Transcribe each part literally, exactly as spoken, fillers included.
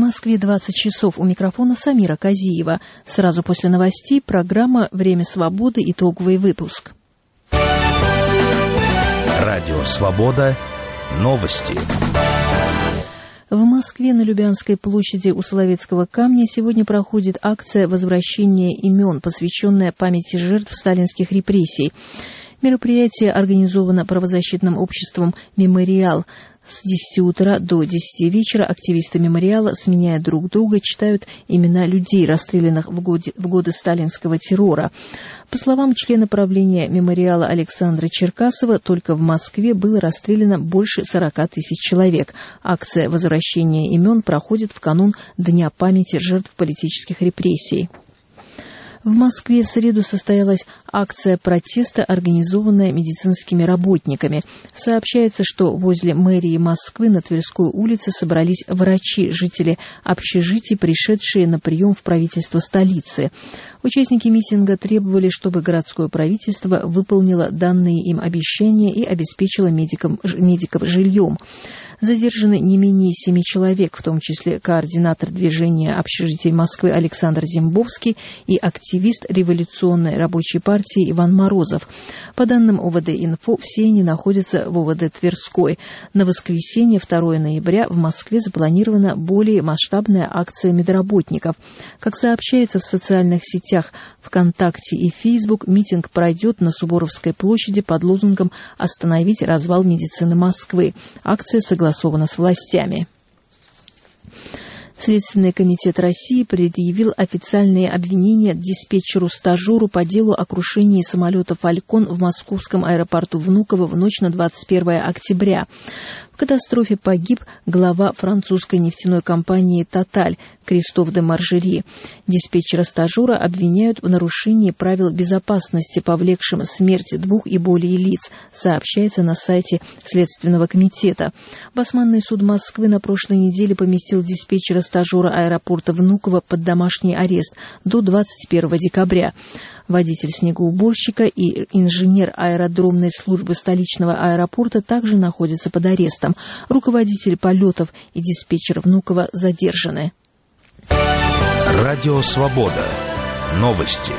Москве двадцать часов. У микрофона Самира Казиева. Сразу после новостей программа «Время свободы», итоговый выпуск. Радио «Свобода». Новости. В Москве на Любянской площади у Соловецкого камня сегодня проходит акция возвращения имен, посвященная памяти жертв сталинских репрессий. Мероприятие организовано правозащитным обществом «Мемориал». С десяти утра до десяти вечера активисты «Мемориала», сменяя друг друга, читают имена людей, расстрелянных в годы, в годы сталинского террора. По словам члена правления «Мемориала» Александра Черкасова, только в Москве было расстреляно больше сорока тысяч человек. Акция возвращения имен проходит в канун Дня памяти жертв политических репрессий. В Москве в среду состоялась акция протеста, организованная медицинскими работниками. Сообщается, что возле мэрии Москвы на Тверской улице собрались врачи, жители общежитий, пришедшие на прием в правительство столицы. Участники митинга требовали, чтобы городское правительство выполнило данные им обещания и обеспечило медикам, медиков жильем. Задержаны не менее семи человек, в том числе координатор движения общежитий Москвы Александр Зембовский и активист революционной рабочей партии Иван Морозов. По данным ОВД-Инфо, все они находятся в ОВД Тверской. На воскресенье, второго ноября, в Москве запланирована более масштабная акция медработников. Как сообщается в социальных сетях ВКонтакте и Фейсбук, митинг пройдет на Суворовской площади под лозунгом «Остановить развал медицины Москвы». Акция согласована с властями. Следственный комитет России предъявил официальные обвинения диспетчеру-стажеру по делу о крушении самолета «Фалькон» в московском аэропорту Внуково в ночь на двадцать первое октября. В катастрофе погиб глава французской нефтяной компании «Тоталь» Кристоф де Маржери. Диспетчера-стажера обвиняют в нарушении правил безопасности, повлекшем смерть двух и более лиц, сообщается на сайте Следственного комитета. Басманный суд Москвы на прошлой неделе поместил диспетчера-стажера аэропорта Внуково под домашний арест до двадцать первого декабря. Водитель снегоуборщика и инженер аэродромной службы столичного аэропорта также находятся под арестом. Руководитель полетов и диспетчер Внуково задержаны. Радио «Свобода». Новости.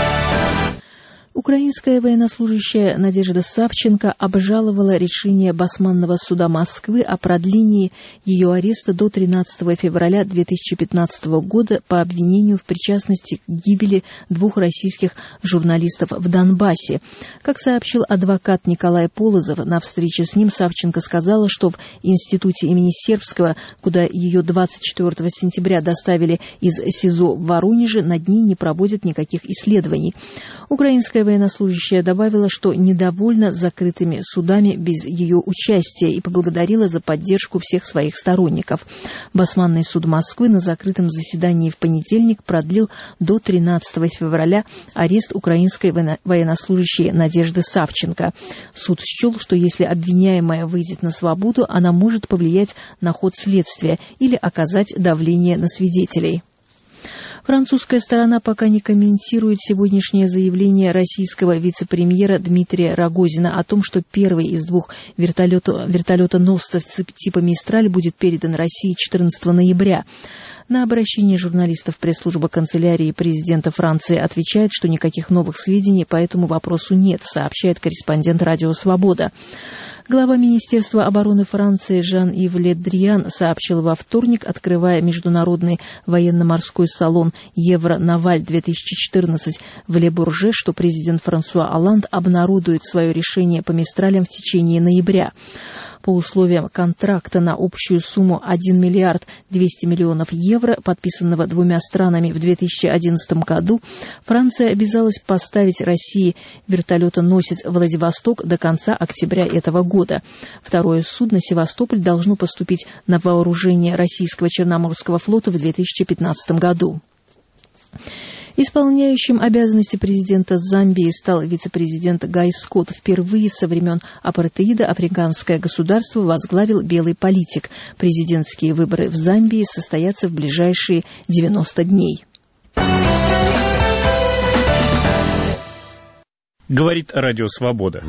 Украинская военнослужащая Надежда Савченко обжаловала решение Басманного суда Москвы о продлении ее ареста до тринадцатого февраля две тысячи пятнадцатого года по обвинению в причастности к гибели двух российских журналистов в Донбассе. Как сообщил адвокат Николай Полозов, на встрече с ним Савченко сказала, что в институте имени Сербского, куда ее двадцать четвёртого сентября доставили из СИЗО в Воронеже, над ней не проводят никаких исследований. Украинская военнослужащая добавила, что недовольна закрытыми судами без ее участия и поблагодарила за поддержку всех своих сторонников. Басманный суд Москвы на закрытом заседании в понедельник продлил до тринадцатого февраля арест украинской военнослужащей Надежды Савченко. Суд счел, что если обвиняемая выйдет на свободу, она может повлиять на ход следствия или оказать давление на свидетелей. Французская сторона пока не комментирует сегодняшнее заявление российского вице-премьера Дмитрия Рогозина о том, что первый из двух вертолета, вертолетоносцев типа «Мистраль» будет передан России четырнадцатого ноября. На обращение журналистов пресс-служба канцелярии президента Франции отвечает, что никаких новых сведений по этому вопросу нет, сообщает корреспондент «Радио Свобода». Глава Министерства обороны Франции Жан-Ив Ле Дриан сообщил во вторник, открывая международный военно-морской салон Евро-Наваль-две тысячи четырнадцать в Ле-Бурже, что президент Франсуа Олланд обнародует свое решение по Мистралям в течение ноября. По условиям контракта на общую сумму один миллиард двести миллионов евро, подписанного двумя странами в две тысячи одиннадцатом году, Франция обязалась поставить России вертолетоносец «Владивосток» до конца октября этого года. Второе судно «Севастополь» должно поступить на вооружение российского Черноморского флота в две тысячи пятнадцатом году. Исполняющим обязанности президента Замбии стал вице-президент Гай Скотт. Впервые со времен апартеида африканское государство возглавил белый политик. Президентские выборы в Замбии состоятся в ближайшие девяносто дней. Говорит Радио Свобода.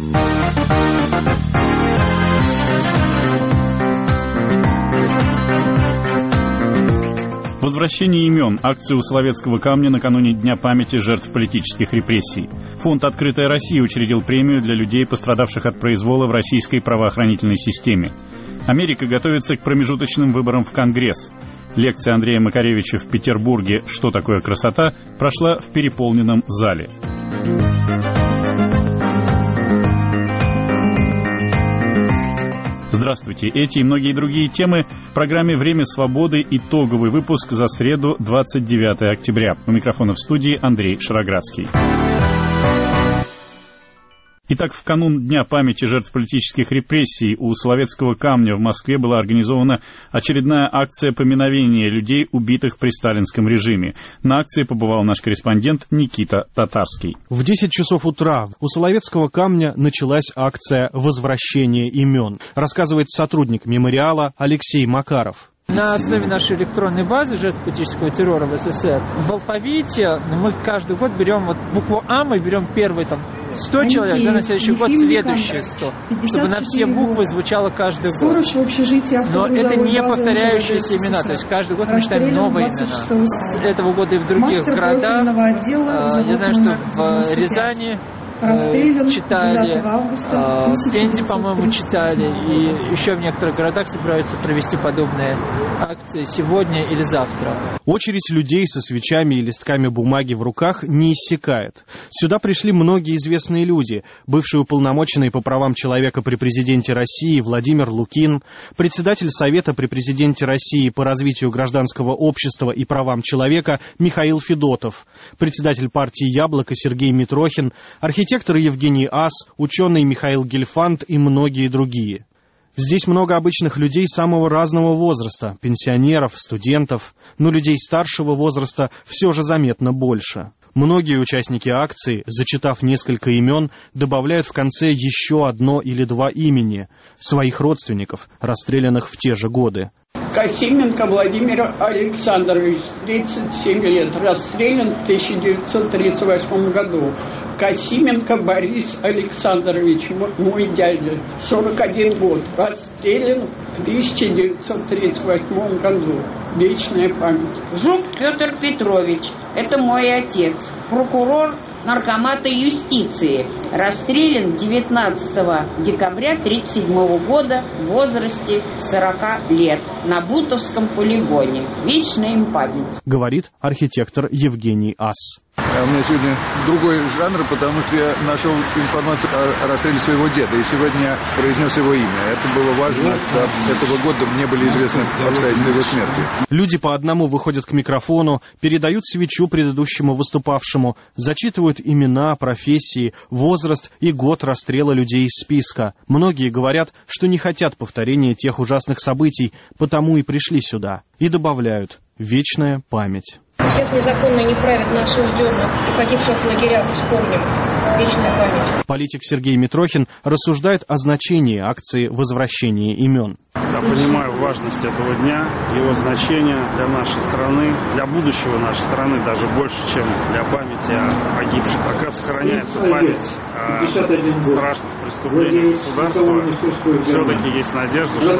Возвращение имен. Акцию у Соловецкого камня накануне Дня памяти жертв политических репрессий. Фонд «Открытая Россия» учредил премию для людей, пострадавших от произвола в российской правоохранительной системе. Америка готовится к промежуточным выборам в Конгресс. Лекция Андрея Макаревича в Петербурге «Что такое красота» прошла в переполненном зале. Здравствуйте. Эти и многие другие темы в программе «Время свободы». Итоговый выпуск за среду, двадцать девятое октября. У микрофона в студии Андрей Шароградский. Итак, в канун Дня памяти жертв политических репрессий у Соловецкого камня в Москве была организована очередная акция поминовения людей, убитых при сталинском режиме. На акции побывал наш корреспондент Никита Татарский. В десять часов утра у Соловецкого камня началась акция «Возвращение имен», рассказывает сотрудник мемориала Алексей Макаров. На основе нашей электронной базы жертв политического террора в СССР в алфавите мы каждый год берем вот букву А, мы берем первые там сто человек, да, на следующий год следующие сто, чтобы на все буквы звучало каждый год. Но это не повторяющиеся имена, то есть каждый год мы читаем новые имена. С этого года и в других городах, я знаю, что в Рязани читали, в Пензе, по-моему, читали, и еще в некоторых городах собираются провести подобные акции сегодня или завтра. Очередь людей со свечами и листками бумаги в руках не иссякает. Сюда пришли многие известные люди. Бывший уполномоченный по правам человека при президенте России Владимир Лукин, председатель Совета при президенте России по развитию гражданского общества и правам человека Михаил Федотов, председатель партии «Яблоко» Сергей Митрохин, архитектор Архитектор Евгений Ас, ученый Михаил Гельфанд и многие другие. Здесь много обычных людей самого разного возраста, пенсионеров, студентов, но людей старшего возраста все же заметно больше. Многие участники акции, зачитав несколько имен, добавляют в конце еще одно или два имени своих родственников, расстрелянных в те же годы. Косименко Владимир Александрович, тридцать семь лет, расстрелян в тысяча девятьсот тридцать восьмом году. Косименко Борис Александрович, мой дядя, сорок один год, расстрелян в тысяча девятьсот тридцать восьмом году. Вечная память. Жук Петр Петрович, это мой отец, прокурор Наркомата юстиции, расстрелян девятнадцатого декабря тысяча девятьсот тридцать седьмого года в возрасте сорока лет на Бутовском полигоне. Вечная им память. Говорит архитектор Евгений Ас. А у меня сегодня другой жанр, потому что я нашел информацию о расстреле своего деда и сегодня произнес его имя. Это было важно. До этого года мне были известны обстоятельства его смерти. Люди по одному выходят к микрофону, передают свечу предыдущему выступавшему, зачитывают имена, профессии, возраст и год расстрела людей из списка. Многие говорят, что не хотят повторения тех ужасных событий, потому и пришли сюда. И добавляют: вечная память. Всех незаконно не правит на осужденных и погибших в лагерях, вспомним. Вечная память. Политик Сергей Митрохин рассуждает о значении акции «Возвращение имен». Я понимаю важность этого дня, его значение для нашей страны, для будущего нашей страны даже больше, чем для памяти о погибших. Пока сохраняется память о страшных преступлениях государства, все-таки есть надежда, что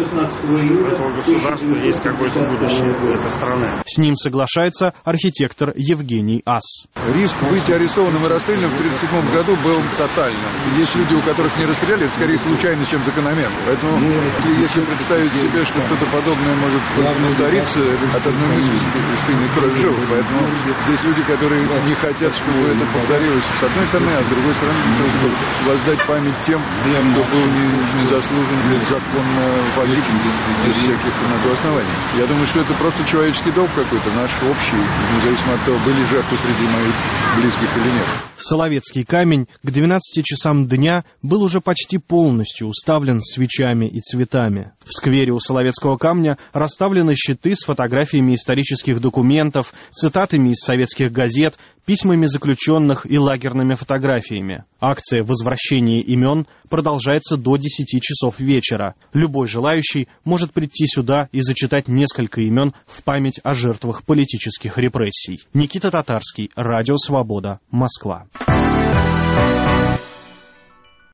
у этого государства есть какое-то будущее этой страны. С ним соглашается архитектор Евгений Ас. Риск быть арестованным и расстрелянным в тысяча девятьсот тридцать седьмом году был тотальным. Есть люди, у которых не расстреляли, это скорее случайно, чем закономерно. Поэтому, если представить себе, что что-то подобное может повториться, от одной мысли стынет кровь в жилах. Поэтому есть люди, которые не хотят, чтобы это повторилось с одной стороны, а с другой стороны, чтобы воздать память тем, кто был незаслуженно, беззаконно погиб без всяких на то оснований. Я думаю, что это просто человеческий долг какой-то, наш общий, независимо от того, были жертвы среди моих близких или нет. Соловецкий камень к двенадцати часам дня был уже почти полностью уставлен свечами и цветами. В сквере у Соловецкого камня расставлены щиты с фотографиями исторических документов, цитатами из советских газет, письмами заключенных и лагерными фотографиями. Акция «Возвращение имен» продолжается до десяти часов вечера. Любой желающий может прийти сюда и зачитать несколько имен в память о жертвах политических репрессий. Никита Татарский, Радио Свобода, Москва.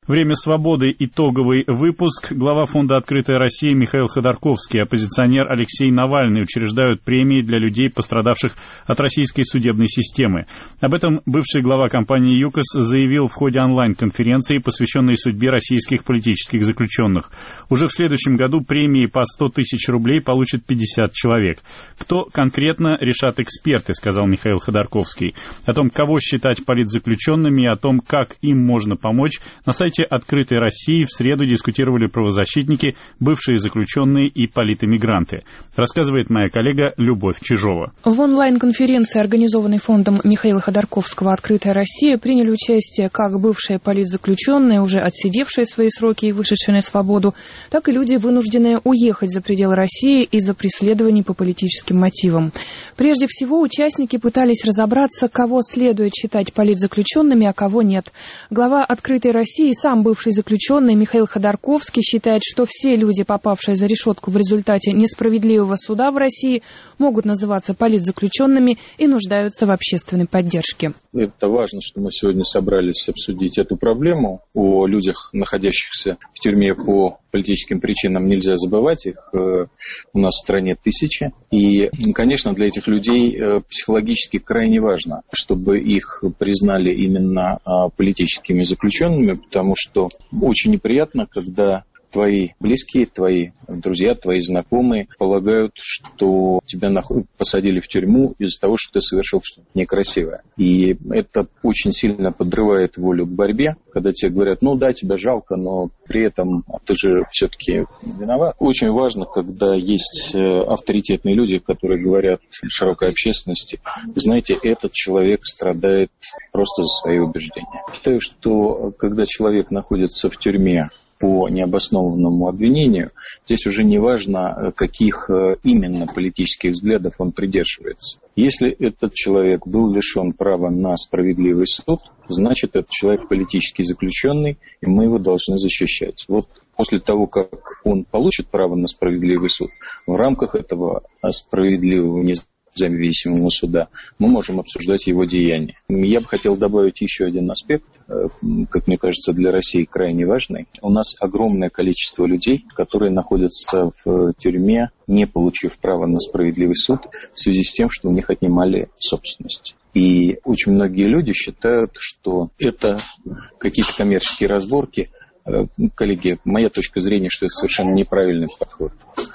Время свободы. Итоговый выпуск. Глава фонда «Открытая Россия» Михаил Ходорковский, оппозиционер Алексей Навальный учреждают премии для людей, пострадавших от российской судебной системы. Об этом бывший глава компании ЮКОС заявил в ходе онлайн-конференции, посвященной судьбе российских политических заключенных. Уже в следующем году премии по сто тысяч рублей получат пятьдесят человек. Кто конкретно, решат эксперты, сказал Михаил Ходорковский. О том, кого считать политзаключенными и о том, как им можно помочь, на сайте «Открытой России» в среду дискутировали правозащитники, бывшие заключенные и политэмигранты. Рассказывает моя коллега Любовь Чижова. В онлайн-конференции, организованной фондом Михаила Ходорковского «Открытая Россия», приняли участие как бывшие политзаключенные, уже отсидевшие свои сроки и вышедшие на свободу, так и люди, вынужденные уехать за пределы России из-за преследований по политическим мотивам. Прежде всего, участники пытались разобраться, кого следует считать политзаключенными, а кого нет. Глава «Открытой России», сам бывший заключенный Михаил Ходорковский, считает, что все люди, попавшие за решетку в результате несправедливого суда в России, могут называться политзаключенными и нуждаются в общественной поддержке. Это важно, что мы сегодня собрались обсудить эту проблему. О людях, находящихся в тюрьме по политическим причинам, нельзя забывать. Их э, у нас в стране тысячи. И, конечно, для этих людей э, психологически крайне важно, чтобы их признали именно э, политическими заключенными, потому что очень неприятно, когда твои близкие, твои друзья, твои знакомые полагают, что тебя посадили в тюрьму из-за того, что ты совершил что-то некрасивое. И это очень сильно подрывает волю к борьбе, когда тебе говорят, ну да, тебя жалко, но при этом ты же все-таки виноват. Очень важно, когда есть авторитетные люди, которые говорят широкой общественности, знаете, этот человек страдает просто за свои убеждения. Считаю, что когда человек находится в тюрьме по необоснованному обвинению, здесь уже не важно, каких именно политических взглядов он придерживается. Если этот человек был лишен права на справедливый суд, значит, этот человек политически заключенный, и мы его должны защищать. Вот после того, как он получит право на справедливый суд, в рамках этого справедливого независимого независимого суда, мы можем обсуждать его деяния. Я бы хотел добавить еще один аспект, как мне кажется, для России крайне важный. У нас огромное количество людей, которые находятся в тюрьме, не получив права на справедливый суд, в связи с тем, что у них отнимали собственность. И очень многие люди считают, что это какие-то коммерческие разборки. Коллеги, моя точка зрения, что это совершенно неправильный подход.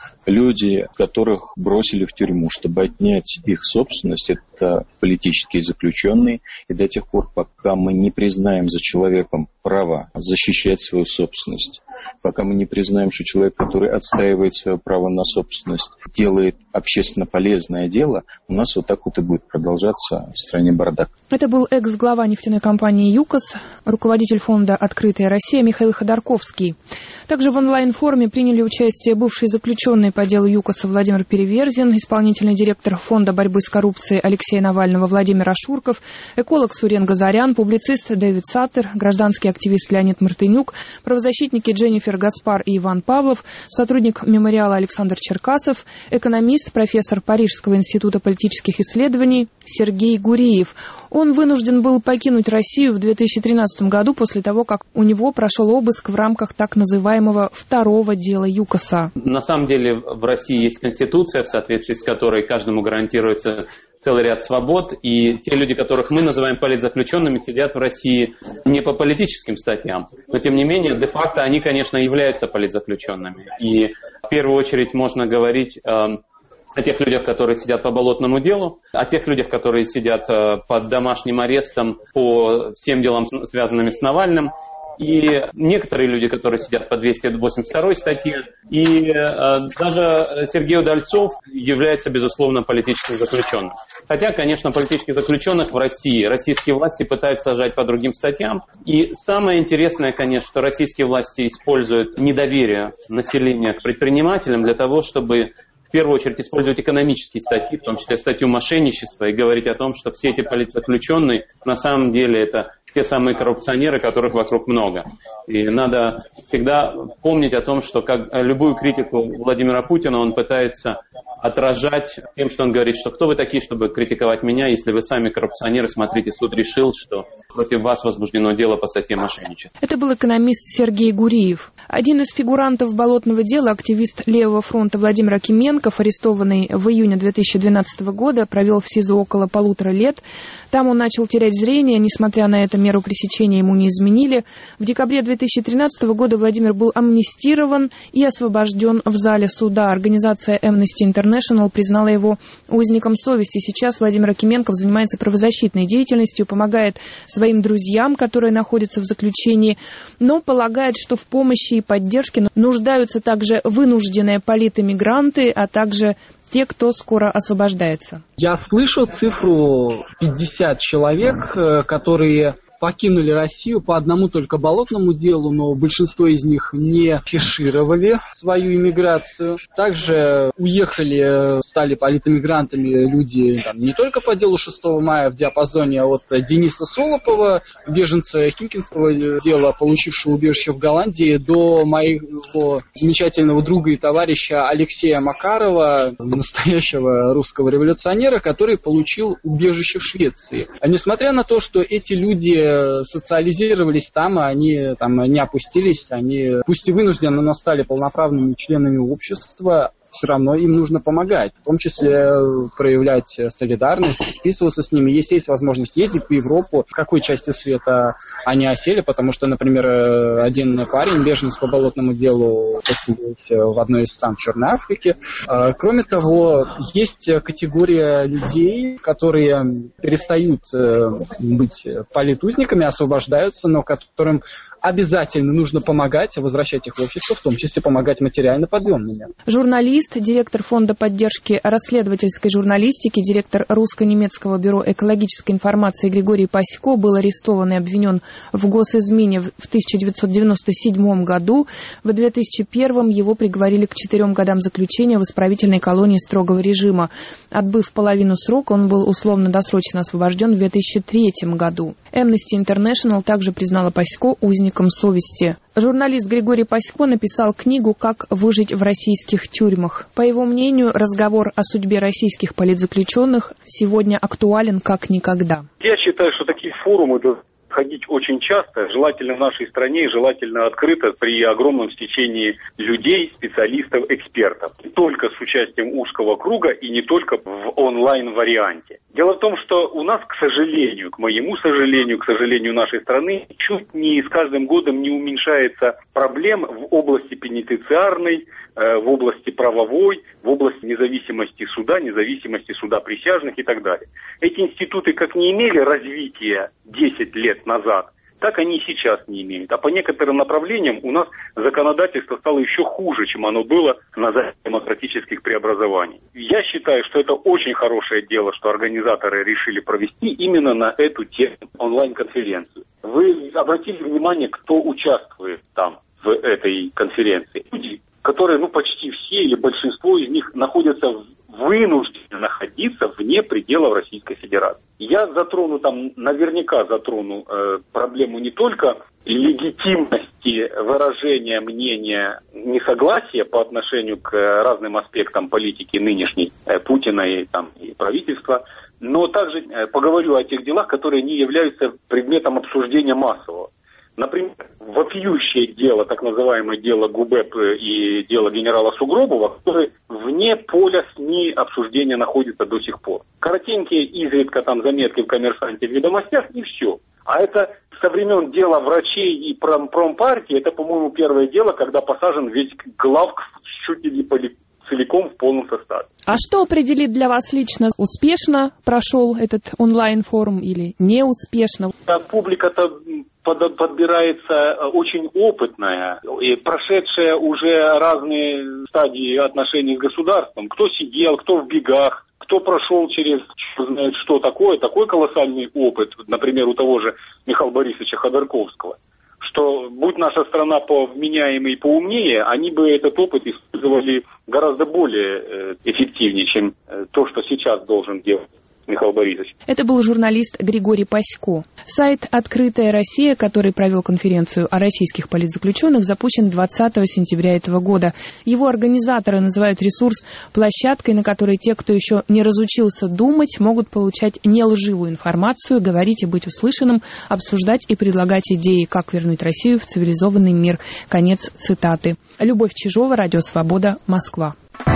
Люди, которых бросили в тюрьму, чтобы отнять их собственность, это политические заключенные. И до тех пор, пока мы не признаем за человеком право защищать свою собственность, пока мы не признаем, что человек, который отстаивает свое право на собственность, делает общественно полезное дело, у нас вот так вот и будет продолжаться в стране бардак. Это был экс-глава нефтяной компании ЮКОС, руководитель фонда «Открытая Россия» Михаил Ходорковский. Также в онлайн-форуме приняли участие бывший заключенный по делу ЮКОСа Владимир Переверзин, исполнительный директор фонда борьбы с коррупцией Алексея Навального Владимир Ашурков, эколог Сурен Газарян, публицист Дэвид Саттер, гражданский активист Леонид Мартынюк, правозащитники Дженнифер Гаспар и Иван Павлов, сотрудник мемориала Александр Черкасов, экономист, профессор Парижского института политических исследований Сергей Гуриев. Он вынужден был покинуть Россию в две тысячи тринадцатом году после того, как у него прошел обыск в рамках так называемого второго дела ЮКОСа. На самом деле в России есть конституция, в соответствии с которой каждому гарантируется целый ряд свобод, и те люди, которых мы называем политзаключенными, сидят в России не по политическим статьям, но тем не менее, де-факто они, конечно, являются политзаключенными. И в первую очередь можно говорить э, о тех людях, которые сидят по болотному делу, о тех людях, которые сидят э, под домашним арестом по всем делам, связанным с Навальным, и некоторые люди, которые сидят по двести восемьдесят второй статье, и э, даже Сергей Удальцов является, безусловно, политическим заключенным. Хотя, конечно, политических заключенных в России российские власти пытаются сажать по другим статьям. И самое интересное, конечно, что российские власти используют недоверие населения к предпринимателям для того, чтобы в первую очередь использовать экономические статьи, в том числе статью мошенничества, и говорить о том, что все эти политзаключенные на самом деле это те самые коррупционеры, которых вокруг много. И надо всегда помнить о том, что как любую критику Владимира Путина он пытается отражать тем, что он говорит, что кто вы такие, чтобы критиковать меня, если вы сами коррупционеры, смотрите, суд решил, что против вас возбуждено дело по статье мошенничества. Это был экономист Сергей Гуриев. Один из фигурантов болотного дела, активист Левого фронта Владимир Акименков, арестованный в июне две тысячи двенадцатого года, провел в СИЗО около полутора лет. Там он начал терять зрение, несмотря на это, меру пресечения ему не изменили. В декабре две тысячи тринадцатого года Владимир был амнистирован и освобожден в зале суда. Организация Amnesty International признала его узником совести. Сейчас Владимир Акименков занимается правозащитной деятельностью, помогает своим друзьям, которые находятся в заключении, но полагает, что в помощи и поддержке нуждаются также вынужденные политэмигранты, а также те, кто скоро освобождается. Я слышу цифру пятьдесят человек, которые покинули Россию по одному только болотному делу, но большинство из них не афишировали свою иммиграцию. Также уехали, стали политэмигрантами люди там, не только по делу шестого мая в диапазоне от Дениса Солопова, беженца Химкинского дела, получившего убежище в Голландии, до моего замечательного друга и товарища Алексея Макарова, настоящего русского революционера, который получил убежище в Швеции. А несмотря на то, что эти люди социализировались там, они там не опустились, они пусть и вынужденно, но стали полноправными членами общества, все равно им нужно помогать, в том числе проявлять солидарность, списываться с ними. Если есть возможность ездить в Европу, в какой части света они осели, потому что, например, один парень, беженец по болотному делу, поселился в одной из стран Черной Африки. Кроме того, есть категория людей, которые перестают быть политузниками, освобождаются, но которым обязательно нужно помогать, возвращать их в общество, в том числе помогать материально подъемными. Журналист, директор фонда поддержки расследовательской журналистики, директор русско-немецкого бюро экологической информации Григорий Пасько был арестован и обвинен в госизмене в тысяча девятьсот девяносто седьмом году. В две тысячи первом его приговорили к четырем годам заключения в исправительной колонии строгого режима. Отбыв половину срока, он был условно-досрочно освобожден в две тысячи третьем году. Amnesty International также признала Пасько узником совести. Журналист Григорий Пасько написал книгу «Как выжить в российских тюрьмах». По его мнению, разговор о судьбе российских политзаключенных сегодня актуален как никогда. Я считаю, что такие форумы ходить очень часто, желательно в нашей стране, желательно открыто при огромном стечении людей, специалистов, экспертов. Не только с участием узкого круга и не только в онлайн-варианте. Дело в том, что у нас, к сожалению, к моему сожалению, к сожалению нашей страны, чуть не с каждым годом не уменьшается проблем в области пенитенциарной, в области правовой, в области независимости суда, независимости суда присяжных и так далее. Эти институты как не имели развития десять лет назад, так они и сейчас не имеют. А по некоторым направлениям у нас законодательство стало еще хуже, чем оно было на заре демократических преобразований. Я считаю, что это очень хорошее дело, что организаторы решили провести именно на эту тему онлайн-конференцию. Вы обратили внимание, кто участвует там в этой конференции? Люди, которые, ну, почти все или большинство из них находятся вынуждены находиться вне пределов Российской Федерации. Я затрону там, наверняка затрону э, проблему не только легитимности выражения мнения несогласия по отношению к разным аспектам политики нынешней э, Путина и, там, и правительства, но также э, поговорю о тех делах, которые не являются предметом обсуждения массового. Например, вопиющее дело, так называемое дело ГУБЭП и дело генерала Сугробова, которые вне поля СМИ обсуждения находятся до сих пор. Коротенькие изредка там заметки в «Коммерсанте», в «Ведомостях» и все. А это со времен дела врачей и пром- промпартии, это, по-моему, первое дело, когда посажен весь главк чуть ли не целиком в полном составе. А что определит для вас лично, успешно прошел этот онлайн-форум или неуспешно? Публика-то подбирается очень опытная, и прошедшая уже разные стадии отношений с государством. Кто сидел, кто в бегах, кто прошел через, знает, что такое, такой колоссальный опыт, например, у того же Михаила Борисовича Ходорковского, что, будь наша страна повменяемой и поумнее, они бы этот опыт использовали гораздо более эффективнее, чем то, что сейчас должен делать Михаил Борисович. Это был журналист Григорий Пасько. Сайт «Открытая Россия», который провел конференцию о российских политзаключенных, запущен двадцатого сентября этого года. Его организаторы называют ресурс площадкой, на которой те, кто еще не разучился думать, могут получать нелживую информацию, говорить и быть услышанным, обсуждать и предлагать идеи, как вернуть Россию в цивилизованный мир. Конец цитаты. Любовь Чижова, Радио Свобода, Москва.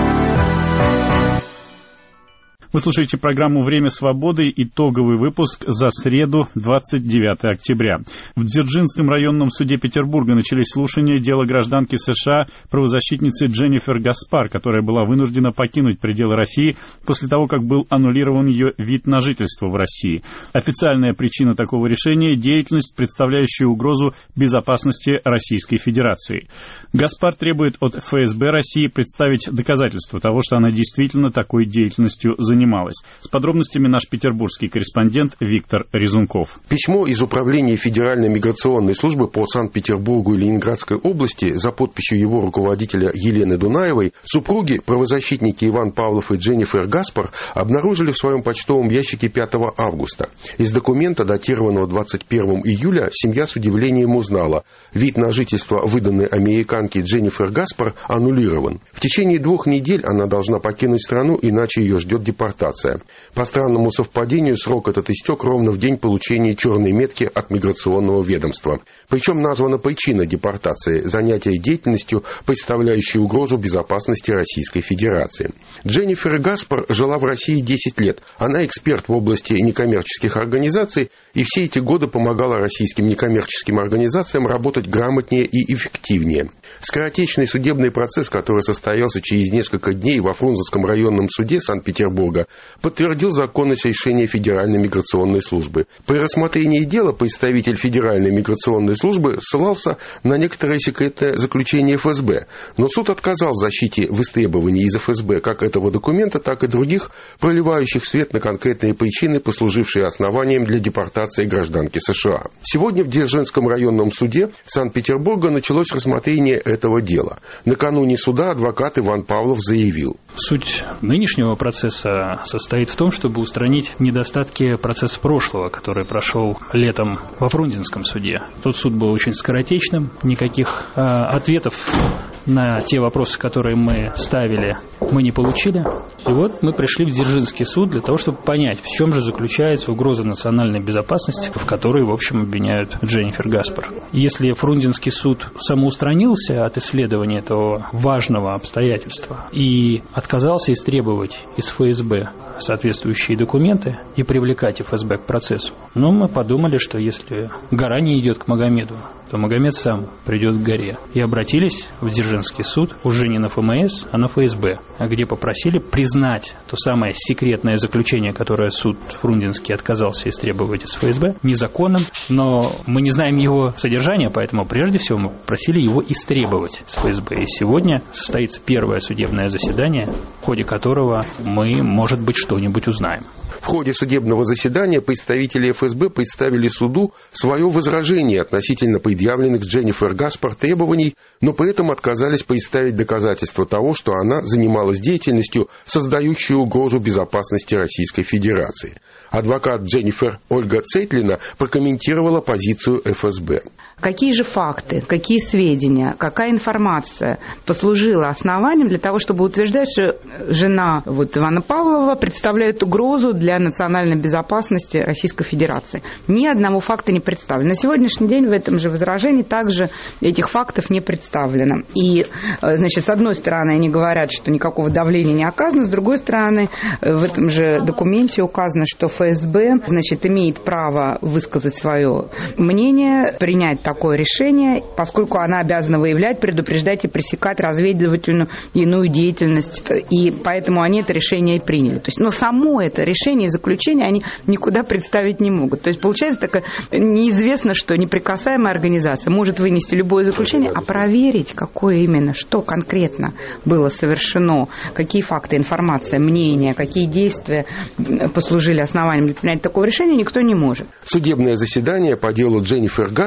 Вы слушаете программу «Время свободы», итоговый выпуск за среду, двадцать девятого октября. В Дзержинском районном суде Петербурга начались слушания дела гражданки США, правозащитницы Дженнифер Гаспар, которая была вынуждена покинуть пределы России после того, как был аннулирован ее вид на жительство в России. Официальная причина такого решения – деятельность, представляющая угрозу безопасности Российской Федерации. Гаспар требует от эф эс бэ России представить доказательства того, что она действительно такой деятельностью занималась. С подробностями наш петербургский корреспондент Виктор Резунков. Письмо из Управления Федеральной миграционной службы по Санкт-Петербургу и Ленинградской области за подписью его руководителя Елены Дунаевой супруги, правозащитники Иван Павлов и Дженнифер Гаспар, обнаружили в своем почтовом ящике пятого августа. Из документа, датированного двадцать первого июля, семья с удивлением узнала: вид на жительство, выданный американке Дженнифер Гаспар, аннулирован. В течение двух недель она должна покинуть страну, иначе ее ждет депортация. По странному совпадению, срок этот истек ровно в день получения черной метки от миграционного ведомства. Причем названа причина депортации – занятие деятельностью, представляющей угрозу безопасности Российской Федерации. Дженнифер Гаспар жила в России десять лет. Она эксперт в области некоммерческих организаций и все эти годы помогала российским некоммерческим организациям работать грамотнее и эффективнее. Скоротечный судебный процесс, который состоялся через несколько дней во Фрунзенском районном суде Санкт-Петербурга, подтвердил законность решения Федеральной миграционной службы. При рассмотрении дела представитель Федеральной миграционной службы ссылался на некоторые секретные заключения эф эс бэ, но суд отказал в защите в истребовании из эф эс бэ как этого документа, так и других, проливающих свет на конкретные причины, послужившие основанием для депортации гражданки США. Сегодня в Дзержинском районном суде Санкт-Петербурга началось рассмотрение этого дела. Накануне суда адвокат Иван Павлов заявил: суть нынешнего процесса состоит в том, чтобы устранить недостатки процесса прошлого, который прошел летом во Фрунзенском суде. Тот суд был очень скоротечным, никаких э, ответов на те вопросы, которые мы ставили, мы не получили. И вот мы пришли в Дзержинский суд для того, чтобы понять, в чем же заключается угроза национальной безопасности, в которой, в общем, обвиняют Дженнифер Гаспар. Если Фрунзенский суд самоустранился от исследования этого важного обстоятельства и отказался истребовать из эф эс бэ соответствующие документы и привлекать эф эс бэ к процессу, но мы подумали, что если гора не идет к Магомеду, то Магомед сам придет к горе. И обратились в Дзержинский суд уже не на эф эм эс, а на эф эс бэ, где попросили признать то самое секретное заключение, которое суд Фрунзенский отказался истребовать из эф эс бэ, незаконным, но мы не знаем его содержания, поэтому прежде всего мы просили его истребовать с эф эс бэ. И сегодня состоится первое судебное заседание, в ходе которого мы, может быть, что-нибудь узнаем. В ходе судебного заседания представители эф эс бэ представили суду свое возражение относительно предъявленных Дженнифер Гаспар требований, но при этом отказались представить доказательства того, что она занималась деятельностью, создающей угрозу безопасности Российской Федерации. Адвокат Дженнифер Ольга Цейтлина прокомментировала позицию эф эс бэ. Какие же факты, какие сведения, какая информация послужила основанием для того, чтобы утверждать, что жена вот Ивана Павлова представляет угрозу для национальной безопасности Российской Федерации? Ни одного факта не представлено. На сегодняшний день в этом же возражении также этих фактов не представлено. И, значит, с одной стороны, они говорят, что никакого давления не оказано, с другой стороны, в этом же документе указано, что эф эс бэ, значит, имеет право высказать свое мнение, принять такое решение, поскольку она обязана выявлять, предупреждать и пресекать разведывательную и иную деятельность, и поэтому они это решение и приняли. То есть, но само это решение и заключение они никуда представить не могут. То есть получается такая неизвестно, что неприкасаемая организация может вынести любое заключение, а проверить, какое именно, что конкретно было совершено, какие факты, информация, мнения, какие действия послужили основанием для принятия такого решения, никто не может. Судебное заседание по делу Дженнифер Гаспар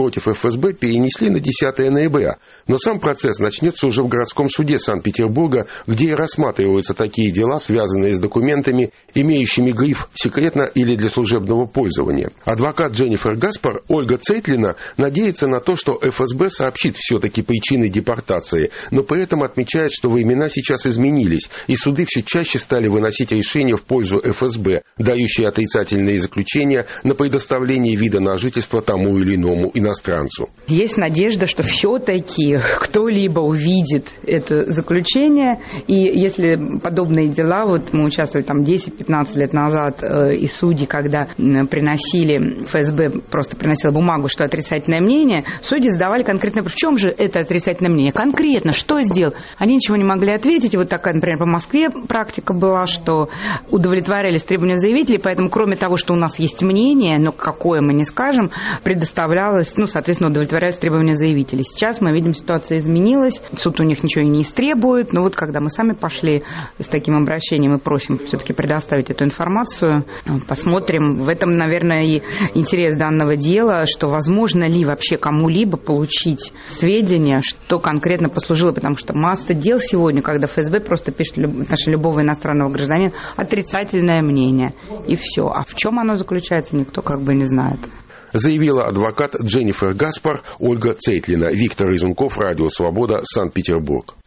против эф эс бэ перенесли на десятое ноября, но сам процесс начнется уже в городском суде Санкт-Петербурга, где и рассматриваются такие дела, связанные с документами, имеющими гриф «секретно» или для служебного пользования. Адвокат Дженнифер Гаспар Ольга Цейтлина надеется на то, что эф эс бэ сообщит все-таки причины депортации, но при этом отмечает, что времена сейчас изменились, и суды все чаще стали выносить решения в пользу эф эс бэ, дающие отрицательные заключения на предоставление вида на жительство тому или иному иностранцу. Есть надежда, что все-таки кто-либо увидит это заключение, и если подобные дела, вот мы участвовали там десять-пятнадцать лет назад, э, и судьи, когда приносили, эф эс бэ просто приносила бумагу, что отрицательное мнение, судьи задавали конкретно, в чем же это отрицательное мнение, конкретно, что сделал? Они ничего не могли ответить, и вот такая, например, по Москве практика была, что удовлетворялись требования заявителей, поэтому кроме того, что у нас есть мнение, но какое мы не скажем, предоставлялось, ну, соответственно, удовлетворялись требования заявителей. Сейчас мы видим, ситуация изменилась, суд у них ничего и не истребует, но вот когда мы сами пошли с таким обращением и просим все-таки предоставить эту информацию, посмотрим. В этом, наверное, и интерес данного дела, что возможно ли вообще кому-либо получить сведения, что конкретно послужило, потому что масса дел сегодня, когда эф эс бэ просто пишет в отношении любого иностранного гражданина отрицательное мнение, и все. А в чем оно заключается, никто как бы не знает. Заявила адвокат Дженнифер Гаспар Ольга Цейтлина. Виктор Изунков, Радио Свобода, Санкт-Петербург.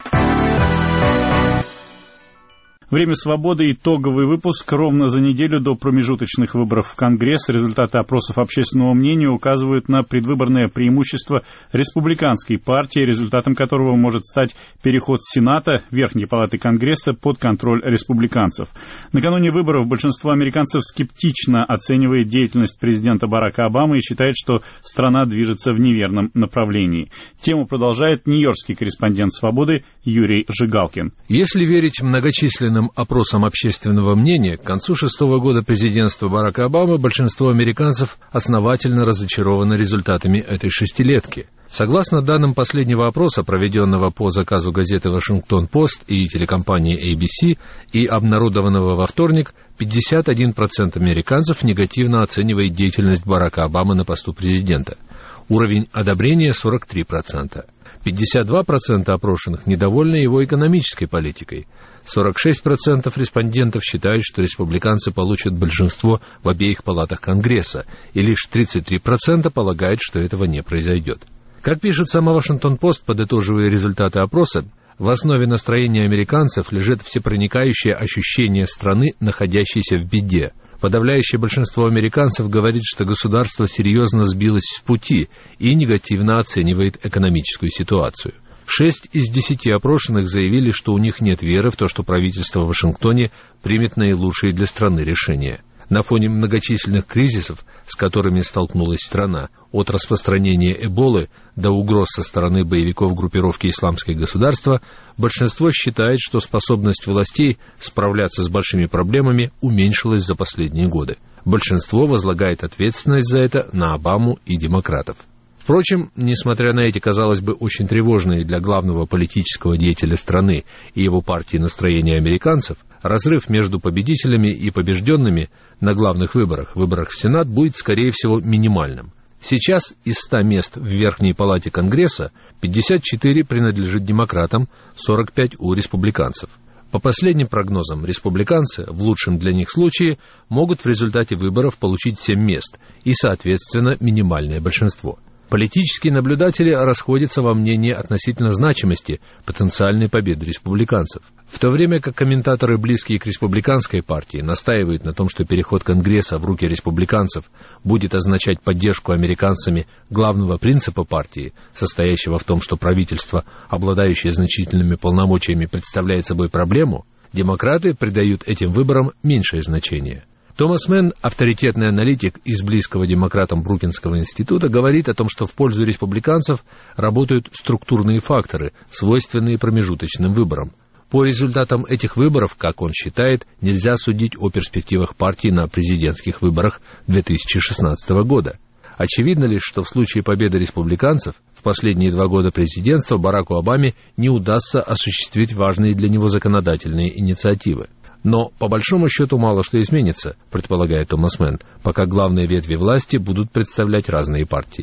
Время свободы. Итоговый выпуск. Ровно за неделю до промежуточных выборов в Конгресс результаты опросов общественного мнения указывают на предвыборное преимущество республиканской партии, результатом которого может стать переход Сената, Верхней палаты Конгресса, под контроль республиканцев. Накануне выборов большинство американцев скептично оценивает деятельность президента Барака Обамы и считает, что страна движется в неверном направлении. Тему продолжает нью-йоркский корреспондент «Свободы» Юрий Жигалкин. Если верить многочисленным опросам общественного мнения, к концу шестого года президентства Барака Обамы большинство американцев основательно разочарованы результатами этой шестилетки. Согласно данным последнего опроса, проведенного по заказу газеты «Вашингтон-Пост» и телекомпании эй би си и обнародованного во вторник, пятьдесят один процент американцев негативно оценивает деятельность Барака Обамы на посту президента. Уровень одобрения сорок три процента. пятьдесят два процента опрошенных недовольны его экономической политикой. сорок шесть процентов респондентов считают, что республиканцы получат большинство в обеих палатах Конгресса, и лишь тридцать три процента полагают, что этого не произойдет. Как пишет сама «Вашингтон-Пост», подытоживая результаты опроса, в основе настроения американцев лежит всепроникающее ощущение страны, находящейся в беде. Подавляющее большинство американцев говорит, что государство серьезно сбилось с пути и негативно оценивает экономическую ситуацию. Шесть из десяти опрошенных заявили, что у них нет веры в то, что правительство в Вашингтоне примет наилучшие для страны решения. На фоне многочисленных кризисов, с которыми столкнулась страна, от распространения Эболы до угроз со стороны боевиков группировки «Исламское государство», большинство считает, что способность властей справляться с большими проблемами уменьшилась за последние годы. Большинство возлагает ответственность за это на Обаму и демократов. Впрочем, несмотря на эти, казалось бы, очень тревожные для главного политического деятеля страны и его партии настроения американцев, разрыв между победителями и побежденными на главных выборах, выборах в Сенат, будет, скорее всего, минимальным. Сейчас из ста мест в Верхней палате Конгресса пятьдесят четыре принадлежит демократам, сорок пять у республиканцев. По последним прогнозам, республиканцы, в лучшем для них случае, могут в результате выборов получить семь мест и, соответственно, минимальное большинство. Политические наблюдатели расходятся во мнении относительно значимости потенциальной победы республиканцев. В то время как комментаторы, близкие к республиканской партии, настаивают на том, что переход Конгресса в руки республиканцев будет означать поддержку американцами главного принципа партии, состоящего в том, что правительство, обладающее значительными полномочиями, представляет собой проблему, демократы придают этим выборам меньшее значение. Томас Мэн, авторитетный аналитик из близкого демократам Брукинского института, говорит о том, что в пользу республиканцев работают структурные факторы, свойственные промежуточным выборам. По результатам этих выборов, как он считает, нельзя судить о перспективах партии на президентских выборах две тысячи шестнадцатого года. Очевидно лишь, что в случае победы республиканцев в последние два года президентства Бараку Обаме не удастся осуществить важные для него законодательные инициативы. Но, по большому счету, мало что изменится, предполагает Томас Мэн, пока главные ветви власти будут представлять разные партии.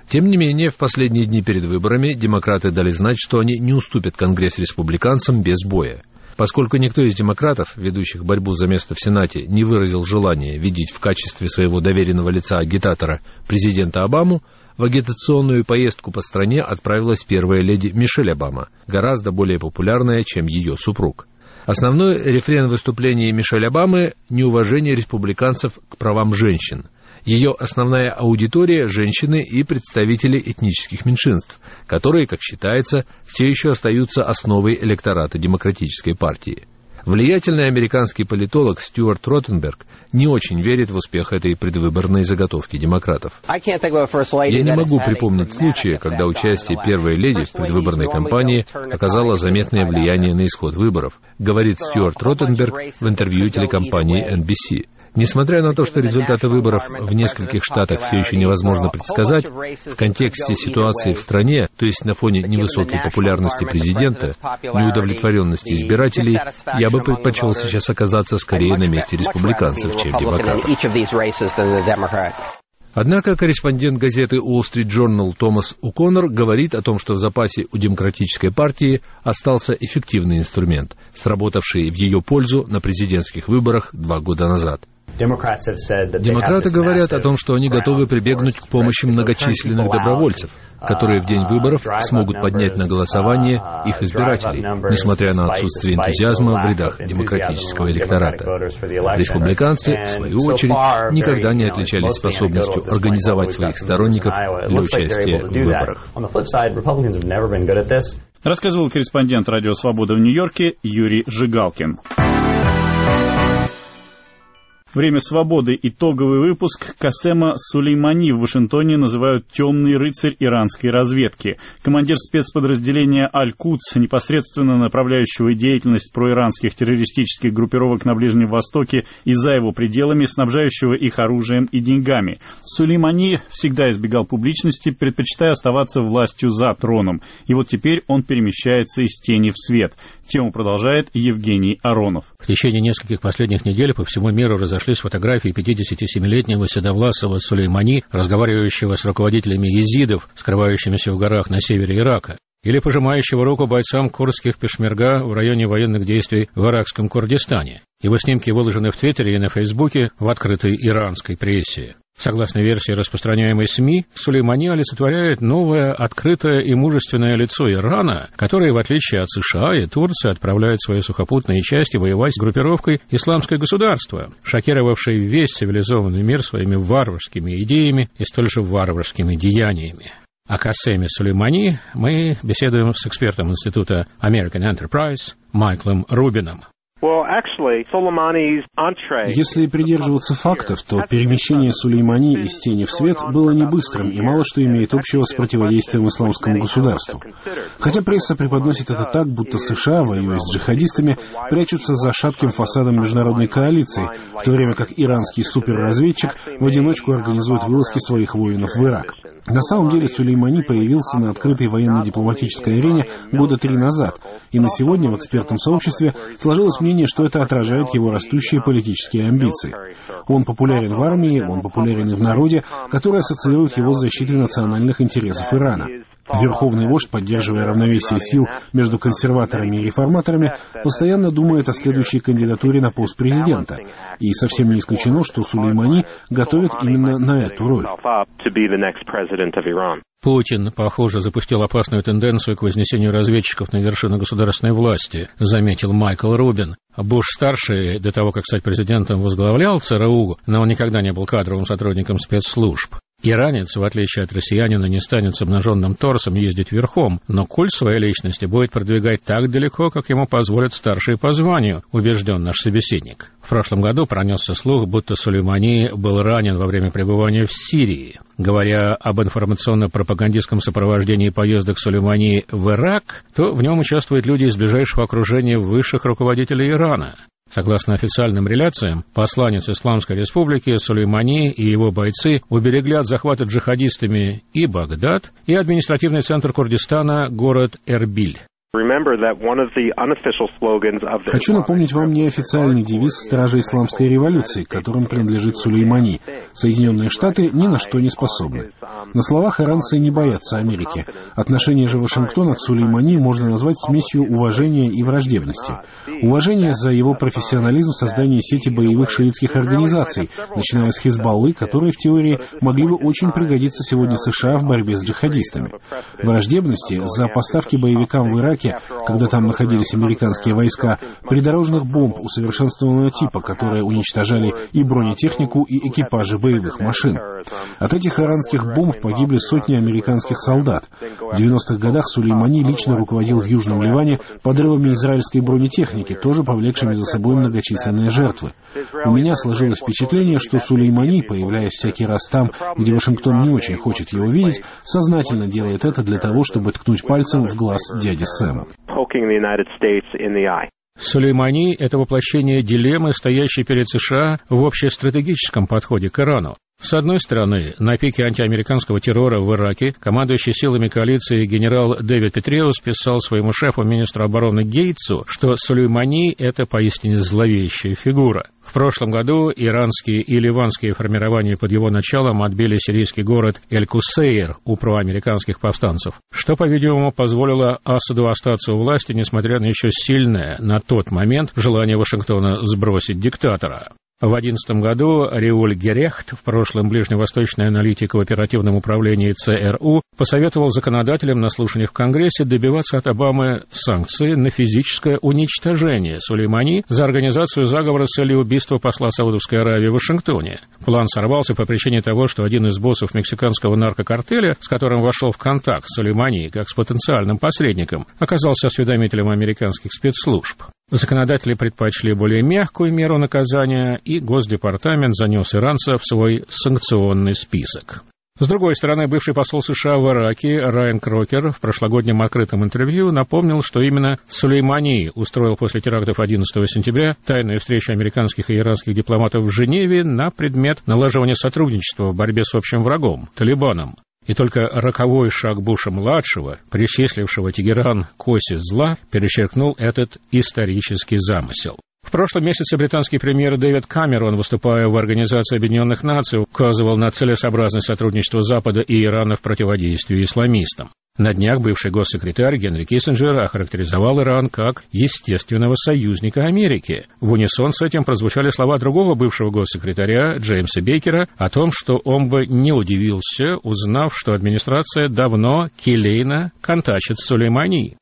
Тем не менее, в последние дни перед выборами демократы дали знать, что они не уступят Конгресс республиканцам без боя. Поскольку никто из демократов, ведущих борьбу за место в Сенате, не выразил желания видеть в качестве своего доверенного лица агитатора президента Обаму, в агитационную поездку по стране отправилась первая леди Мишель Обама, гораздо более популярная, чем ее супруг. Основной рефрен выступления Мишель Обамы – неуважение республиканцев к правам женщин. Ее основная аудитория – женщины и представители этнических меньшинств, которые, как считается, все еще остаются основой электората Демократической партии. Влиятельный американский политолог Стюарт Ротенберг не очень верит в успех этой предвыборной заготовки демократов. «Я не могу припомнить случая, когда участие первой леди в предвыборной кампании оказало заметное влияние на исход выборов», говорит Стюарт Ротенберг в интервью телекомпании эн би си. Несмотря на то, что результаты выборов в нескольких штатах все еще невозможно предсказать, в контексте ситуации в стране, то есть на фоне невысокой популярности президента, неудовлетворенности избирателей, я бы предпочел сейчас оказаться скорее на месте республиканцев, чем демократов. Однако корреспондент газеты Wall Street Journal Томас О'Коннор говорит о том, что в запасе у Демократической партии остался эффективный инструмент, сработавший в ее пользу на президентских выборах два года назад. Демократы говорят о том, что они готовы прибегнуть к помощи многочисленных добровольцев, которые в день выборов смогут поднять на голосование их избирателей, несмотря на отсутствие энтузиазма в рядах демократического электората. Республиканцы, в свою очередь, никогда не отличались способностью организовать своих сторонников для участия в выборах. Рассказывал корреспондент «Радио Свобода» в Нью-Йорке Юрий Жигалкин. «Время свободы». Итоговый выпуск. Касема Сулеймани в Вашингтоне называют «темный рыцарь иранской разведки». Командир спецподразделения «Аль-Кудс», непосредственно направляющего деятельность проиранских террористических группировок на Ближнем Востоке и за его пределами, снабжающего их оружием и деньгами. Сулеймани всегда избегал публичности, предпочитая оставаться властью за троном. И вот теперь он перемещается из тени в свет. Тему продолжает Евгений Аронов. В течение нескольких последних недель по всему миру разошлись фотографии пятидесятисемилетнего седовласого Сулеймани, разговаривающего с руководителями езидов, скрывающимися в горах на севере Ирака, или пожимающего руку бойцам курдских пешмерга в районе военных действий в иракском Курдистане. Его снимки выложены в Твиттере и на Фейсбуке в открытой иранской прессе. Согласно версии, распространяемой СМИ, Сулеймани олицетворяет новое, открытое и мужественное лицо Ирана, которое, в отличие от США и Турции, отправляет свои сухопутные части воевать с группировкой «Исламское государство», шокировавшей весь цивилизованный мир своими варварскими идеями и столь же варварскими деяниями. О Касеме Сулеймани мы беседуем с экспертом Института American Enterprise Майклом Рубином. Если придерживаться фактов, то перемещение Сулеймани из тени в свет было не быстрым и мало что имеет общего с противодействием исламскому государству. Хотя пресса преподносит это так, будто США, воюя с джихадистами, прячутся за шатким фасадом международной коалиции, в то время как иранский суперразведчик в одиночку организует вылазки своих воинов в Ирак. На самом деле Сулеймани появился на открытой военно-дипломатической арене года три назад, и на сегодня в экспертном сообществе сложилось мнение, что это отражает его растущие политические амбиции. Он популярен в армии, он популярен и в народе, который ассоциирует его с защитой национальных интересов Ирана. Верховный вождь, поддерживая равновесие сил между консерваторами и реформаторами, постоянно думает о следующей кандидатуре на пост президента. И совсем не исключено, что Сулеймани готовит именно на эту роль. Путин, похоже, запустил опасную тенденцию к вознесению разведчиков на вершину государственной власти, заметил Майкл Рубин. Буш-старший, до того, как стать президентом, возглавлял ЦРУ, но он никогда не был кадровым сотрудником спецслужб. Иранец, в отличие от россиянина, не станет с обнаженным торсом ездить верхом, но культ своей личности будет продвигать так далеко, как ему позволят старшие по званию, убежден наш собеседник. В прошлом году пронесся слух, будто Сулеймани был ранен во время пребывания в Сирии. Говоря об информационно-пропагандистском сопровождении поездок Сулеймани в Ирак, то в нем участвуют люди из ближайшего окружения высших руководителей Ирана. Согласно официальным реляциям, посланец Исламской Республики Сулеймани и его бойцы уберегли от захвата джихадистами и Багдад, и административный центр Курдистана, город Эрбиль. Хочу напомнить вам неофициальный девиз Стражей Исламской революции, которым принадлежит Сулеймани. Соединенные Штаты ни на что не способны. На словах иранцы не боятся Америки. Отношение же Вашингтона к Сулеймани можно назвать смесью уважения и враждебности. Уважение за его профессионализм в создании сети боевых шиитских организаций, начиная с Хизбаллы, которые в теории могли бы очень пригодиться сегодня США в борьбе с джихадистами. Враждебности за поставки боевикам в Ираке, когда там находились американские войска, придорожных бомб усовершенствованного типа, которые уничтожали и бронетехнику, и экипажи боевых машин. От этих иранских бомб погибли сотни американских солдат. В девяностых годах Сулеймани лично руководил в Южном Ливане подрывами израильской бронетехники, тоже повлекшими за собой многочисленные жертвы. У меня сложилось впечатление, что Сулеймани, появляясь всякий раз там, где Вашингтон не очень хочет его видеть, сознательно делает это для того, чтобы ткнуть пальцем в глаз дяде Сэму. Сулеймани — это воплощение дилеммы, стоящей перед США в общестратегическом подходе к Ирану. С одной стороны, на пике антиамериканского террора в Ираке командующий силами коалиции генерал Дэвид Петреус писал своему шефу, министру обороны Гейтсу, что Сулеймани — это поистине зловещая фигура. В прошлом году иранские и ливанские формирования под его началом отбили сирийский город Эль-Кусейр у проамериканских повстанцев, что, по-видимому, позволило Асаду остаться у власти, несмотря на еще сильное на тот момент желание Вашингтона сбросить диктатора. В две тысячи одиннадцатом году Риуль Герехт, в прошлом ближневосточный аналитик в оперативном управлении ЦРУ, посоветовал законодателям на слушаниях в Конгрессе добиваться от Обамы санкций на физическое уничтожение Сулеймани за организацию заговора с целью убийства посла Саудовской Аравии в Вашингтоне. План сорвался по причине того, что один из боссов мексиканского наркокартеля, с которым вошел в контакт Сулеймани как с потенциальным посредником, оказался осведомителем американских спецслужб. Законодатели предпочли более мягкую меру наказания, и Госдепартамент занес иранцев в свой санкционный список. С другой стороны, бывший посол США в Ираке Райан Крокер в прошлогоднем открытом интервью напомнил, что именно Сулеймани устроил после терактов одиннадцатого сентября тайную встречу американских и иранских дипломатов в Женеве на предмет налаживания сотрудничества в борьбе с общим врагом – Талибаном. И только роковой шаг Буша-младшего, причислившего Тегеран к оси зла, перечеркнул этот исторический замысел. В прошлом месяце британский премьер Дэвид Камерон, выступая в Организации Объединенных Наций, указывал на целесообразность сотрудничества Запада и Ирана в противодействии исламистам. На днях бывший госсекретарь Генри Киссинджер охарактеризовал Иран как естественного союзника Америки. В унисон с этим прозвучали слова другого бывшего госсекретаря Джеймса Бейкера о том, что он бы не удивился, узнав, что администрация давно келейно контачит с Сулеймани.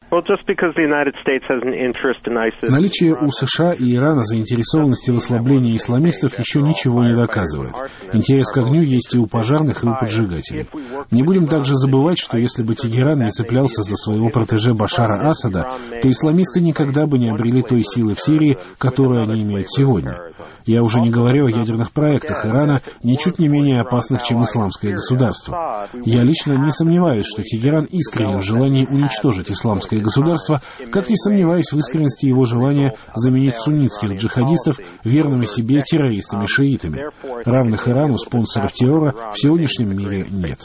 Наличие у США и Ирана заинтересованности в ослаблении исламистов еще ничего не доказывает. Интерес к огню есть и у пожарных, и у поджигателей. Не будем также забывать, что если бы Тегеран не цеплялся за своего протеже Башара Асада, то исламисты никогда бы не обрели той силы в Сирии, которую они имеют сегодня. Я уже не говорю о ядерных проектах Ирана, ничуть не менее опасных, чем исламское государство. Я лично не сомневаюсь, что Тегеран искренен в желании уничтожить исламское государство, как не сомневаюсь в искренности его желания заменить суннитских джихадистов верными себе террористами-шиитами. Равных Ирану спонсоров террора в сегодняшнем мире нет.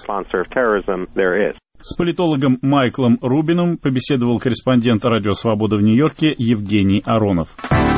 С политологом Майклом Рубином побеседовал корреспондент «Радио Свобода» в Нью-Йорке Евгений Аронов.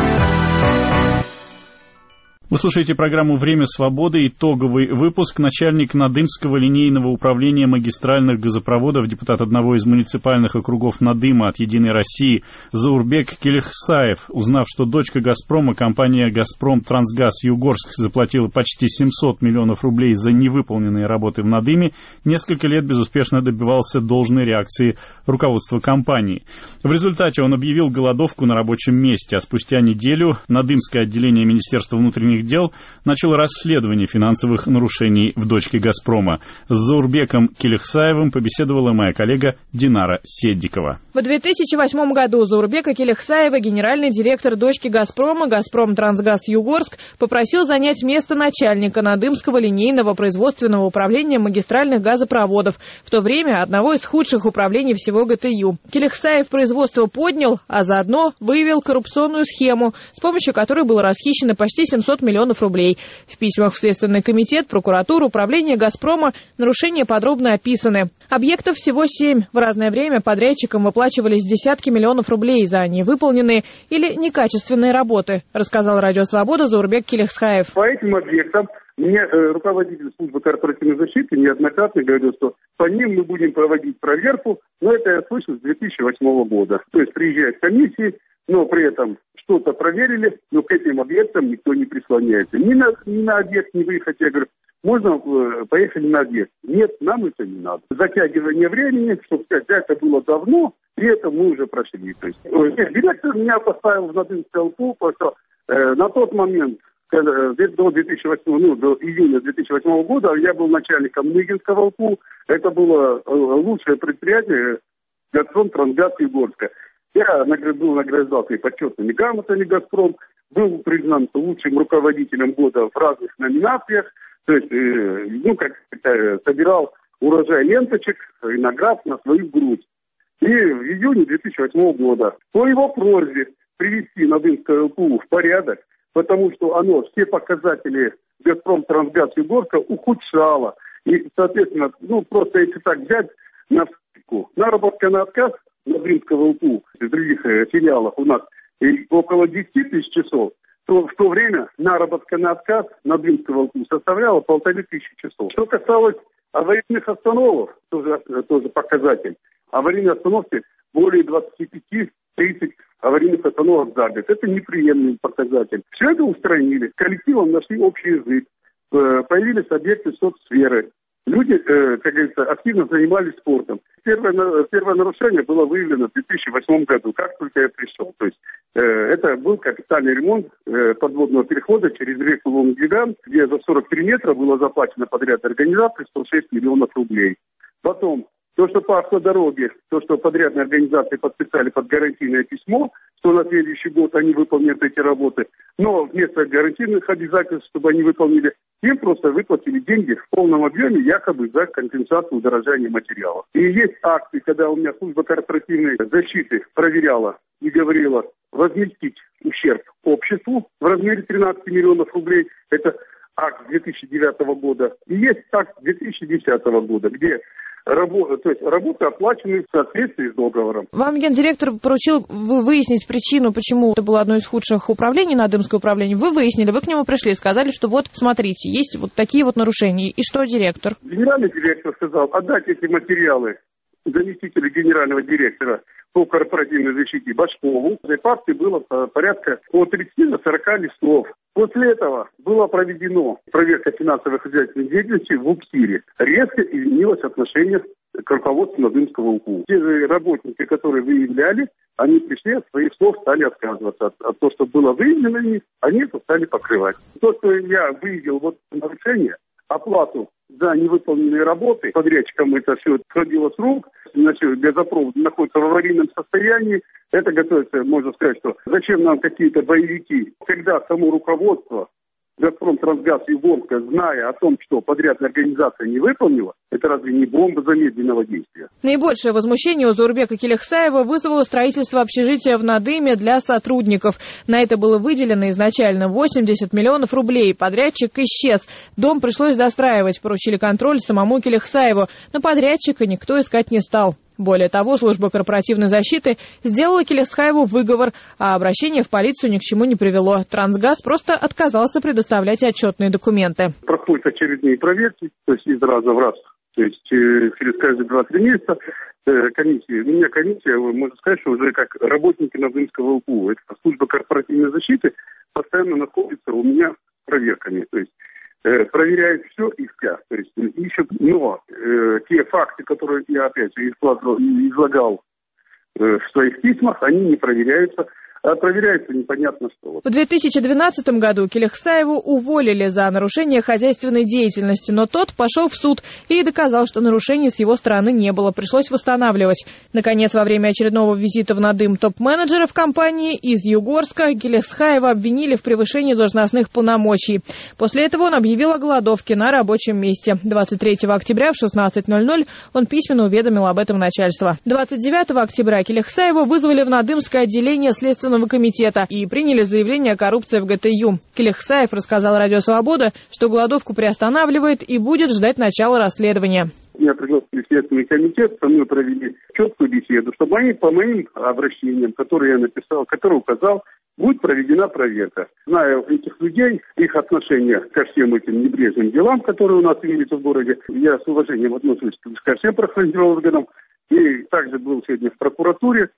Вы слушаете программу «Время свободы», итоговый выпуск. Начальник Надымского линейного управления магистральных газопроводов, депутат одного из муниципальных округов Надыма от «Единой России» Заурбек Келихсаев, узнав, что дочка «Газпрома», компания «Газпром Трансгаз Югорск», заплатила почти семьсот миллионов рублей за невыполненные работы в Надыме, несколько лет безуспешно добивался должной реакции руководства компании. В результате он объявил голодовку на рабочем месте, а спустя неделю Надымское отделение Министерства внутренних дел начало расследование финансовых нарушений в дочке «Газпрома». С Заурбеком Келихсаевым побеседовала моя коллега Динара Седдикова. В две тысячи восьмом году Заурбека Келихсаева, генеральный директор дочки «Газпрома», «Газпром Трансгаз Югорск», попросил занять место начальника Надымского линейного производственного управления магистральных газопроводов, в то время одного из худших управлений всего ГТЮ. Келихсаев производство поднял, а заодно выявил коррупционную схему, с помощью которой было расхищено почти семьсот миллионов рублей. В письмах в Следственный комитет, прокуратуру, управление «Газпрома» нарушения подробно описаны. Объектов всего семь. В разное время подрядчикам выплачивались десятки миллионов рублей за невыполненные или некачественные работы, рассказал Радио Свобода Заурбек Келехсхаев. По этим объектам мне э, руководитель службы корпоративной защиты неоднократно говорил, что по ним мы будем проводить проверку, но это я слышал с две тысячи восьмого года. То есть приезжают комиссии, но при этом что-то проверили, но к этим объектам никто не прислоняется. Ни на, ни на объект не выехать, я говорю, можно э, поехали на объект. Нет, нам это не надо. Затягивание времени, чтобы сказать, да, это было давно, и это мы уже прошли. То есть, э, директор меня поставил в Надымское ЛПУ, потому что э, на тот момент, до две тысячи восьмого, ну, до июня две тысячи восьмого года я был начальником Ныгинского ЛПУ. Это было лучшее предприятие «Газпром Трансгаз Югорска». Я был награжден и почетными грамотами «Газпром», был признан лучшим руководителем года в разных номинациях. То есть, ну, как собирал урожай ленточек и наград на свою грудь. И в июне две тысячи восьмого года по его просьбе привести Надымское ЛПУ в порядок, потому что оно все показатели «Газпром Трансгаз Югорска» ухудшало. И, соответственно, ну, просто если так взять на вскидку, наработка на отказ Надымского ЛПУ в других э, филиалах у нас и около десяти тысяч часов, то в то время наработка на отказ Надымского ЛПУ составляла полторы тысячи часов. Что касалось аварийных остановок, тоже, тоже показатель, аварийные остановки более двадцати пяти тридцати аварийных остановок за год. Это неприемлемый показатель. Все это устранили. С коллективом нашли общий язык. Появились объекты соцсферы. Люди, как говорится, активно занимались спортом. Первое, первое нарушение было выявлено в две тысячи восьмом году, как только я пришел. То есть это был капитальный ремонт подводного перехода через реку Лонггиган, где за сорок три метра было заплачено подряд организации сто шесть миллионов рублей. Потом то, что по автодороге, то, что подрядные организации подписали под гарантийное письмо, что на следующий год они выполнят эти работы, но вместо гарантийных обязательств, чтобы они выполнили, им просто выплатили деньги в полном объеме, якобы за компенсацию удорожания материалов. И есть акты, когда у меня служба корпоративной защиты проверяла и говорила возместить ущерб обществу в размере тринадцати миллионов рублей. Это акт две тысячи девятого года. И есть акт две тысячи десятого года, где Работа, то есть работы оплачены в соответствии с договором. Вам гендиректор поручил выяснить причину, почему это было одно из худших управлений, Надымское управление. Вы выяснили, вы к нему пришли, сказали, что вот, смотрите, есть вот такие вот нарушения. И что директор? Генеральный директор сказал отдать эти материалы заместителю генерального директора по корпоративной защите Башкову. В папке было порядка от тридцати до сорока листов. После этого была проведена проверка финансово-хозяйственной деятельности в УКСИРе. Резко изменилось отношение к руководству Надымского УКУ. Те же работники, которые выявляли, они пришли от своих слов, стали отказываться. От, от того, что было выявлено, они это стали покрывать. То, что я выявил вот нарушение, оплату за невыполненные работы, подрядчикам это все сходило с рук, значит, газопровод находится в аварийном состоянии, это готовится, можно сказать, что зачем нам какие-то боевики, когда само руководство «Газпром Трансгаз Югорска», зная о том, что подрядная организация не выполнила, это разве не бомба замедленного действия? Наибольшее возмущение у Заурбека Келехсаева вызвало строительство общежития в Надыме для сотрудников. На это было выделено изначально восемьдесят миллионов рублей. Подрядчик исчез. Дом пришлось достраивать. Поручили контроль самому Келехсаеву. Но подрядчика никто искать не стал. Более того, служба корпоративной защиты сделала Келехсаеву выговор, а обращение в полицию ни к чему не привело. Трансгаз просто отказался предоставлять отчетные документы. Проходят очередные проверки, то есть из раза в раз. То есть э, через каждые два-три месяца э, комиссия, у меня комиссия, можно сказать, что уже как работники Надымского УКУ, это служба корпоративной защиты, постоянно находится у меня проверками. То есть э, проверяют все и вся. То есть ищут, но э, те факты, которые я опять же излагал, излагал э, в своих письмах, они не проверяются. А проверяется непонятно что. В две тысячи двенадцатом году Келехсаеву уволили за нарушение хозяйственной деятельности, но тот пошел в суд и доказал, что нарушений с его стороны не было, пришлось восстанавливать. Наконец, во время очередного визита в Надым топ-менеджеров компании из Югорска Келехсаева обвинили в превышении должностных полномочий. После этого он объявил о голодовке на рабочем месте. двадцать третьего октября в шестнадцать ноль ноль он письменно уведомил об этом начальство. двадцать девятого октября Келехсаева вызвали в Надымское отделение Следственного Следственного комитета и приняли заявление о коррупции в ГТЮ. Келехсаев рассказал «Радио Свобода», что голодовку приостанавливает и будет ждать начала расследования. Меня пригласили в Следственный комитет, со мной провели четкую беседу, чтобы они по моим обращениям, которые я написал, которые указал, будет проведена проверка. Зная этих людей, их отношение ко всем этим небрежным делам, которые у нас имеются в городе, я с уважением отношусь ко всем правоохранительным органам. И также был сегодня в прокуратуре,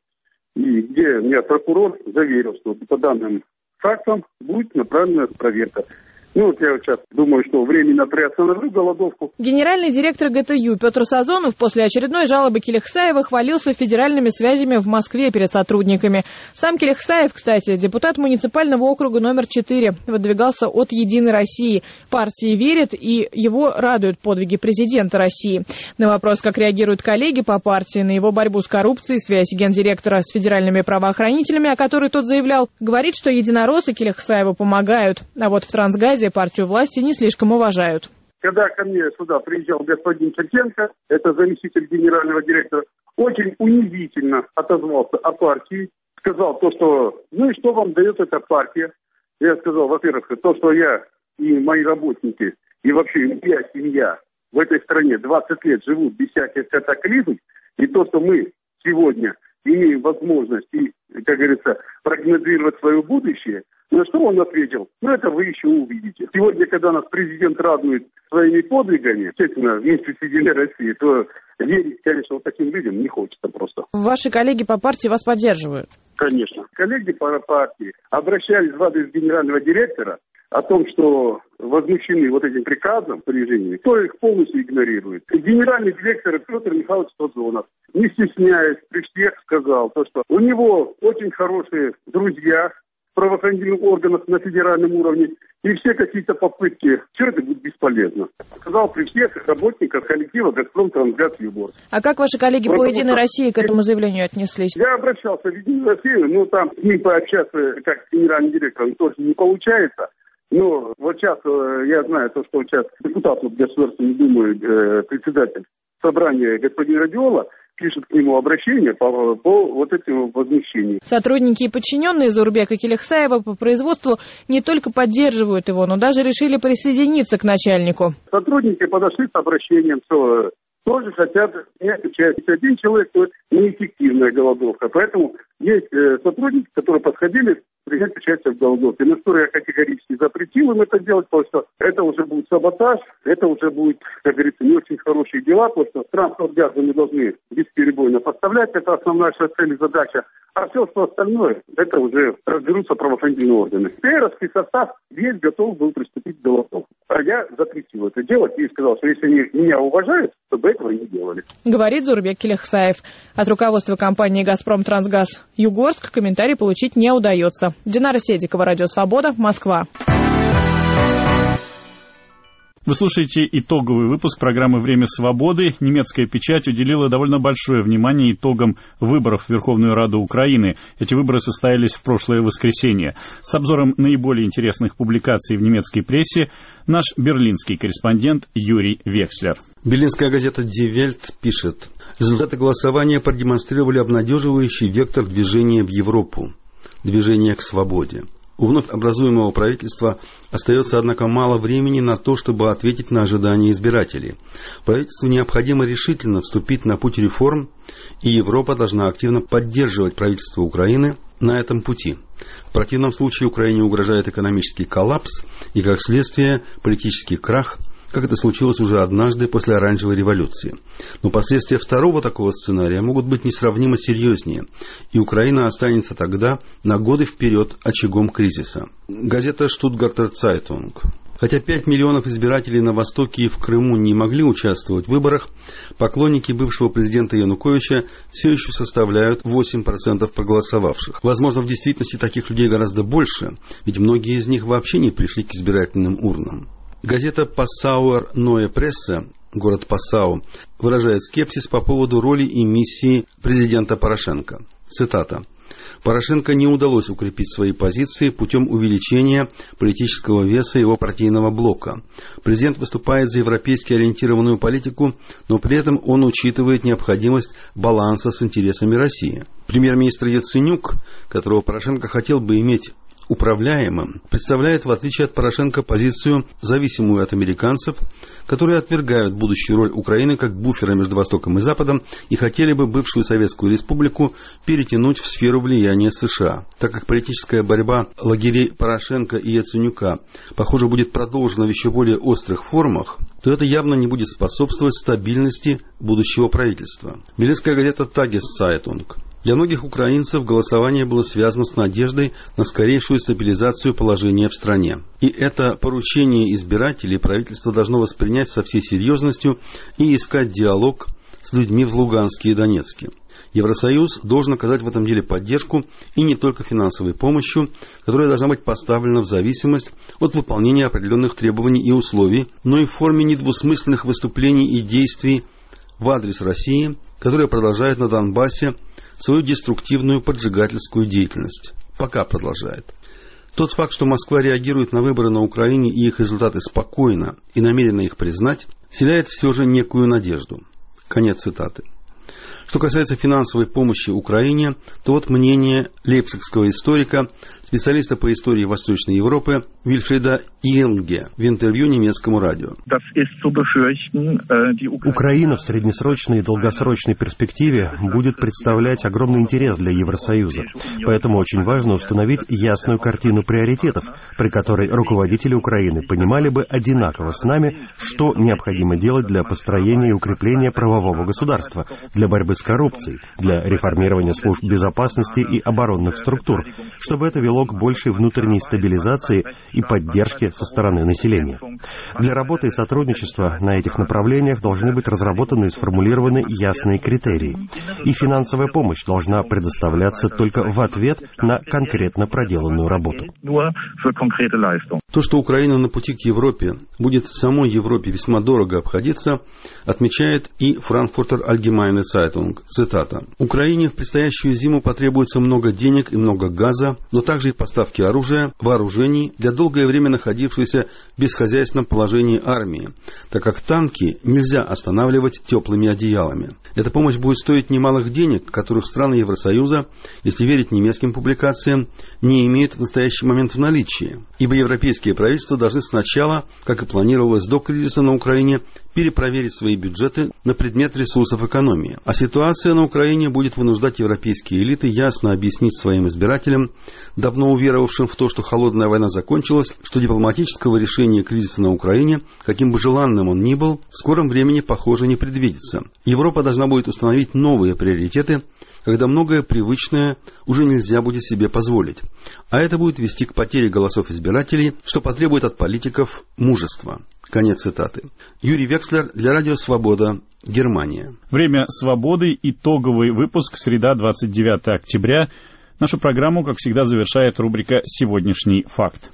и где меня прокурор заверил, что по данным фактам будет направлена проверка. Ну, вот я вот сейчас думаю, что временно приостановлю голодовку. Генеральный директор ГТЮ Петр Сазонов после очередной жалобы Келехсаева хвалился федеральными связями в Москве перед сотрудниками. Сам Келехсаев, кстати, депутат муниципального округа номер четыре, выдвигался от «Единой России». Партии верит, и его радуют подвиги президента России. На вопрос, как реагируют коллеги по партии на его борьбу с коррупцией, связь гендиректора с федеральными правоохранителями, о которой тот заявлял, говорит, что единороссы Келехсаеву помогают. А вот в Трансгазе партию власти не слишком уважают. Когда ко мне сюда приезжал господин Чертенко, это заместитель генерального директора, очень унизительно отозвался о партии, сказал то, что ну и что вам дает эта партия. Я сказал, во-первых, то, что я и мои работники, и вообще моя семья в этой стране двадцать лет живут без всяких катаклизм, и то, что мы сегодня имеем возможность, и, как говорится, прогнозировать свое будущее. На что он ответил? Ну, это вы еще увидите. Сегодня, когда нас президент радует своими подвигами, естественно, вместе с «Единой Россией», то верить, конечно, вот таким людям не хочется просто. Ваши коллеги по партии вас поддерживают? Конечно. Коллеги по партии обращались в адрес генерального директора о том, что возмущены вот этим приказом режиме, то их полностью игнорирует. Генеральный директор Петр Михайлович Сазонов, не стесняясь, при всех сказал, то, что у него очень хорошие друзья в правоохранительных органах на федеральном уровне, и все какие-то попытки, все это будет бесполезно. Сказал при всех работниках коллектива «Газпром Трансгаз Югорск». А как ваши коллеги Потому по «Единой России» к этому заявлению отнеслись? Я обращался в «Единую Россию», но там с ним пообщаться, как с генеральным директором, тоже не получается. Но вот сейчас я знаю то, что сейчас депутат Государственной Думы, э, председатель собрания господин Радиола, пишет к нему обращение по, по вот этому возмущению. Сотрудники и подчиненные Заурбека Келехсаева по производству не только поддерживают его, но даже решили присоединиться к начальнику. Сотрудники подошли с обращением, что тоже хотят принять участие. Один человек, то это неэффективная голодовка. Поэтому есть э, сотрудники, которые подходили принять участие в голодовке. На что я категорически запретил им это делать, потому что это уже будет саботаж, это уже будет, как говорится, не очень хорошие дела, потому что транспорт газа мы должны бесперебойно поставлять, это основная наша цель и задача. А все, что остальное, это уже разберутся правоохранительные органы. Пейровский состав весь готов был приступить к голодовке. А я запретил это делать и сказал, что если они меня уважают, то бы этого не делали. Говорит Заурбек Келехсаев. От руководства компании «Газпром Трансгаз Югорск» комментарий получить не удается. Динара Седикова, Радио Свобода, Москва. Вы слушаете итоговый выпуск программы «Время свободы». Немецкая печать уделила довольно большое внимание итогам выборов в Верховную Раду Украины. Эти выборы состоялись в прошлое воскресенье. С обзором наиболее интересных публикаций в немецкой прессе наш берлинский корреспондент Юрий Векслер. Берлинская газета «Die Welt» пишет: результаты голосования продемонстрировали обнадеживающий вектор движения в Европу, движение к свободе. У вновь образуемого правительства остается, однако, мало времени на то, чтобы ответить на ожидания избирателей. Правительству необходимо решительно вступить на путь реформ, и Европа должна активно поддерживать правительство Украины на этом пути. В противном случае Украине угрожает экономический коллапс и, как следствие, политический крах, как это случилось уже однажды после Оранжевой революции. Но последствия второго такого сценария могут быть несравнимо серьезнее, и Украина останется тогда на годы вперед очагом кризиса. Газета «Штутгартер Цайтунг». Хотя пять миллионов избирателей на Востоке и в Крыму не могли участвовать в выборах, поклонники бывшего президента Януковича все еще составляют восемь процентов проголосовавших. Возможно, в действительности таких людей гораздо больше, ведь многие из них вообще не пришли к избирательным урнам. Газета «Passauer Neue Presse», город Пассау, выражает скепсис по поводу роли и миссии президента Порошенко. Цитата. Порошенко не удалось укрепить свои позиции путем увеличения политического веса его партийного блока. Президент выступает за европейски ориентированную политику, но при этом он учитывает необходимость баланса с интересами России. Премьер-министр Яценюк, которого Порошенко хотел бы иметь управляемым, представляет, в отличие от Порошенко, позицию, зависимую от американцев, которые отвергают будущую роль Украины как буфера между Востоком и Западом и хотели бы бывшую Советскую Республику перетянуть в сферу влияния США. Так как политическая борьба лагерей Порошенко и Яценюка, похоже, будет продолжена в еще более острых формах, то это явно не будет способствовать стабильности будущего правительства. Берлинская газета «Тагес-Цайтунг». Для многих украинцев голосование было связано с надеждой на скорейшую стабилизацию положения в стране. И это поручение избирателей правительство должно воспринять со всей серьезностью и искать диалог с людьми в Луганске и Донецке. Евросоюз должен оказать в этом деле поддержку и не только финансовой помощью, которая должна быть поставлена в зависимость от выполнения определенных требований и условий, но и в форме недвусмысленных выступлений и действий в адрес России, которая продолжает на Донбассе свою деструктивную поджигательскую деятельность. Пока продолжает. Тот факт, что Москва реагирует на выборы на Украине и их результаты спокойно и намерена их признать, вселяет все же некую надежду. Конец цитаты. Что касается финансовой помощи Украине, то вот мнение лейпцигского историка, специалиста по истории Восточной Европы Вильфрида Инге в интервью немецкому радио. Украина в среднесрочной и долгосрочной перспективе будет представлять огромный интерес для Евросоюза. Поэтому очень важно установить ясную картину приоритетов, при которой руководители Украины понимали бы одинаково с нами, что необходимо делать для построения и укрепления правового государства, для борьбы с коррупцией, для реформирования служб безопасности и оборонных структур, чтобы это вело к большей внутренней стабилизации и поддержке со стороны населения. Для работы и сотрудничества на этих направлениях должны быть разработаны и сформулированы ясные критерии. И финансовая помощь должна предоставляться только в ответ на конкретно проделанную работу. То, что Украина на пути к Европе будет самой Европе весьма дорого обходиться, отмечает и Frankfurter Allgemeine Zeitung. Цитата. «Украине в предстоящую зиму потребуется много денег и много газа, но также и поставки оружия, вооружений для долгое время находившейся в бесхозяйственном положении армии, так как танки нельзя останавливать теплыми одеялами. Эта помощь будет стоить немалых денег, которых страны Евросоюза, если верить немецким публикациям, не имеют в настоящий момент в наличии, ибо европейские правительства должны сначала, как и планировалось до кризиса на Украине, перепроверить свои бюджеты на предмет ресурсов экономии. А ситуация на Украине будет вынуждать европейские элиты ясно объяснить своим избирателям, давно уверовавшим в то, что холодная война закончилась, что дипломатического решения кризиса на Украине, каким бы желанным он ни был, в скором времени, похоже, не предвидится. Европа должна будет установить новые приоритеты, когда многое привычное уже нельзя будет себе позволить. А это будет вести к потере голосов избирателей, что потребует от политиков мужества». Конец цитаты. Юрий Векслер для Радио Свобода, Германия. Время свободы. Итоговый выпуск. Среда, двадцать девятое октября. Нашу программу, как всегда, завершает рубрика «Сегодняшний факт».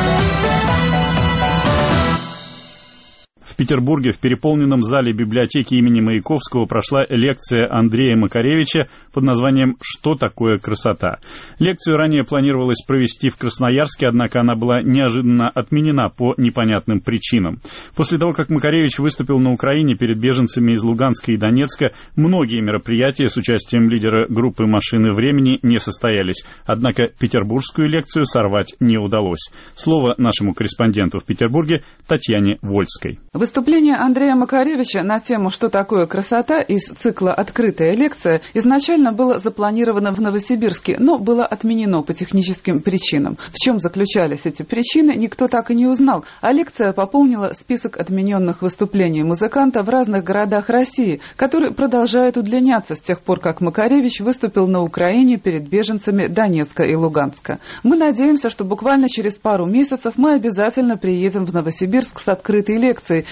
В Петербурге в переполненном зале библиотеки имени Маяковского прошла лекция Андрея Макаревича под названием «Что такое красота?». Лекцию ранее планировалось провести в Красноярске, однако она была неожиданно отменена по непонятным причинам. После того, как Макаревич выступил на Украине перед беженцами из Луганска и Донецка, многие мероприятия с участием лидера группы «Машины времени» не состоялись. Однако петербургскую лекцию сорвать не удалось. Слово нашему корреспонденту в Петербурге Татьяне Вольской. Выступление Андрея Макаревича на тему «Что такое красота» из цикла «Открытая лекция» изначально было запланировано в Новосибирске, но было отменено по техническим причинам. В чем заключались эти причины, никто так и не узнал, а лекция пополнила список отмененных выступлений музыканта в разных городах России, который продолжает удлиняться с тех пор, как Макаревич выступил на Украине перед беженцами Донецка и Луганска. Мы надеемся, что буквально через пару месяцев мы обязательно приедем в Новосибирск с открытой лекцией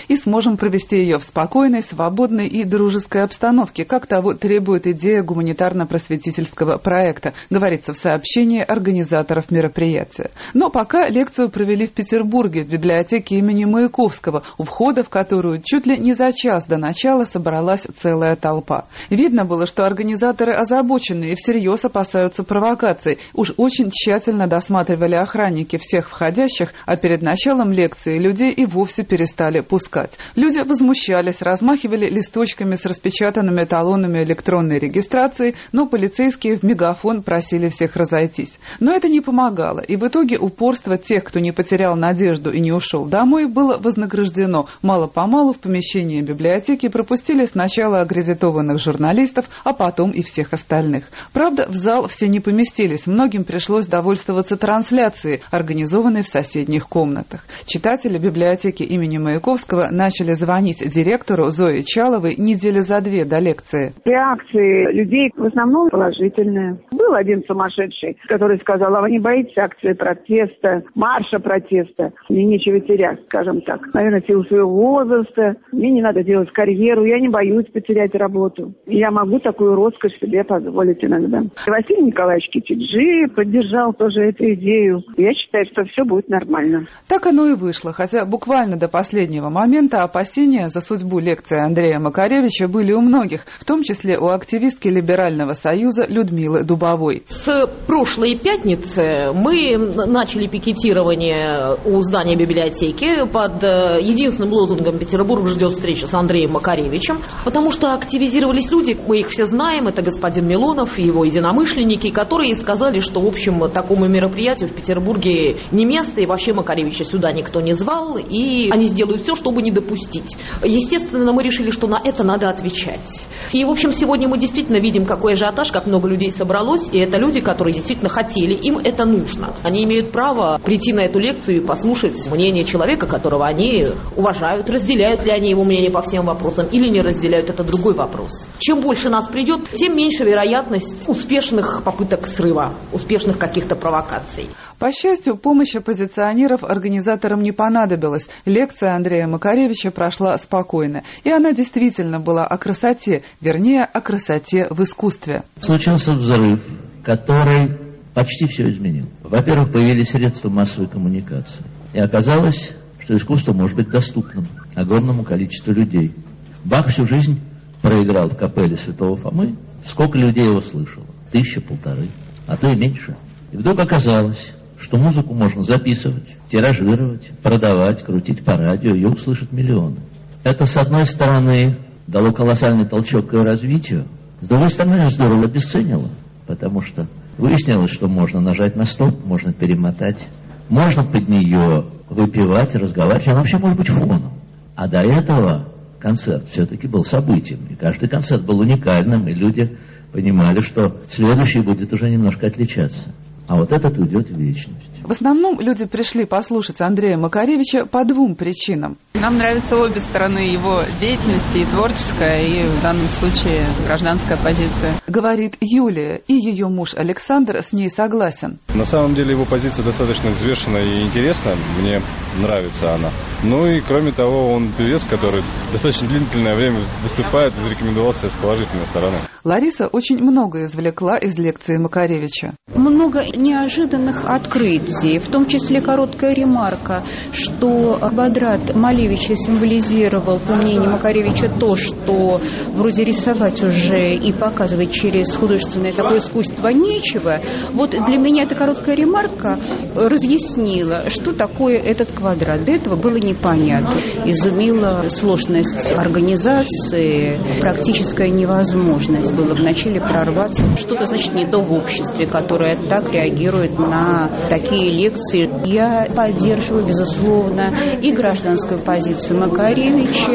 и сможем провести ее в спокойной, свободной и дружеской обстановке, как того требует идея гуманитарно-просветительского проекта, говорится в сообщении организаторов мероприятия. Но пока лекцию провели в Петербурге, в библиотеке имени Маяковского, у входа в которую чуть ли не за час до начала собралась целая толпа. Видно было, что организаторы озабочены и всерьез опасаются провокаций. Уж очень тщательно досматривали охранники всех входящих, а перед началом лекции людей и вовсе перестали пускать. Люди возмущались, размахивали листочками с распечатанными талонами электронной регистрации, но полицейские в мегафон просили всех разойтись. Но это не помогало, и в итоге упорство тех, кто не потерял надежду и не ушел домой, было вознаграждено. Мало-помалу в помещении библиотеки пропустили сначала аккредитованных журналистов, а потом и всех остальных. Правда, в зал все не поместились, многим пришлось довольствоваться трансляцией, организованной в соседних комнатах. Читатели библиотеки имени Маяковского начали звонить директору Зое Чаловой недели за две до лекции. Реакции людей в основном положительные. Был один сумасшедший, который сказал: а вы не боитесь акции протеста, марша протеста? Мне нечего терять, скажем так. Наверное, в силу своего возраста. Мне не надо делать карьеру, я не боюсь потерять работу. Я могу такую роскошь себе позволить иногда. Василий Николаевич Китиджи поддержал тоже эту идею. Я считаю, что все будет нормально. Так оно и вышло, хотя буквально до последнего момента опасения за судьбу лекции Андрея Макаревича были у многих, в том числе у активистки Либерального союза Людмилы Дубовой. С прошлой пятницы мы начали пикетирование у здания библиотеки под единственным лозунгом «Петербург ждет встречи с Андреем Макаревичем», потому что активизировались люди, мы их все знаем, это господин Милонов и его единомышленники, которые сказали, что, в общем, такому мероприятию в Петербурге не место, и вообще Макаревича сюда никто не звал, и они сделают все, чтобы не допустить. Естественно, мы решили, что на это надо отвечать. И, в общем, сегодня мы действительно видим, какой ажиотаж, как много людей собралось, и это люди, которые действительно хотели, им это нужно. Они имеют право прийти на эту лекцию и послушать мнение человека, которого они уважают, разделяют ли они его мнение по всем вопросам или не разделяют, это другой вопрос. Чем больше нас придет, тем меньше вероятность успешных попыток срыва, успешных каких-то провокаций. По счастью, помощь оппозиционеров организаторам не понадобилась. Лекция Андрея Макаревича прошла спокойно. И она действительно была о красоте, вернее, о красоте в искусстве. Случился взрыв, который почти все изменил. Во-первых, появились средства массовой коммуникации. И оказалось, что искусство может быть доступным огромному количеству людей. Бах всю жизнь проиграл в капелле Святого Фомы. Сколько людей его слышало? Тысяча, полторы, а то и меньше. И вдруг оказалось, что музыку можно записывать, тиражировать, продавать, крутить по радио, ее услышат миллионы. Это, с одной стороны, дало колоссальный толчок к ее развитию, с другой стороны, ее здорово обесценило, потому что выяснилось, что можно нажать на стоп, можно перемотать, можно под нее выпивать, разговаривать, она вообще может быть фоном. А до этого концерт все-таки был событием, и каждый концерт был уникальным, и люди понимали, что следующий будет уже немножко отличаться. А вот этот уйдет в вечность. В основном люди пришли послушать Андрея Макаревича по двум причинам. Нам нравятся обе стороны его деятельности, и творческая, и в данном случае гражданская позиция. Говорит Юлия, и ее муж Александр с ней согласен. На самом деле его позиция достаточно взвешена и интересна, мне нравится она. Ну и кроме того, он певец, который достаточно длительное время выступает и зарекомендовался с положительной стороны. Лариса очень много извлекла из лекции Макаревича. Много неожиданных открытий, в том числе короткая ремарка, что квадрат Малевича символизировал, по мнению Макаревича, то, что вроде рисовать уже и показывать через художественное такое искусство нечего. Вот для меня эта короткая ремарка разъяснила, что такое этот квадрат. До этого было непонятно. Изумила сложность организации, практическая невозможность было вначале прорваться. Что-то, значит, не то в обществе, которое так реагирует на такие лекции. Я поддерживаю, безусловно, и гражданскую позицию Макаревича,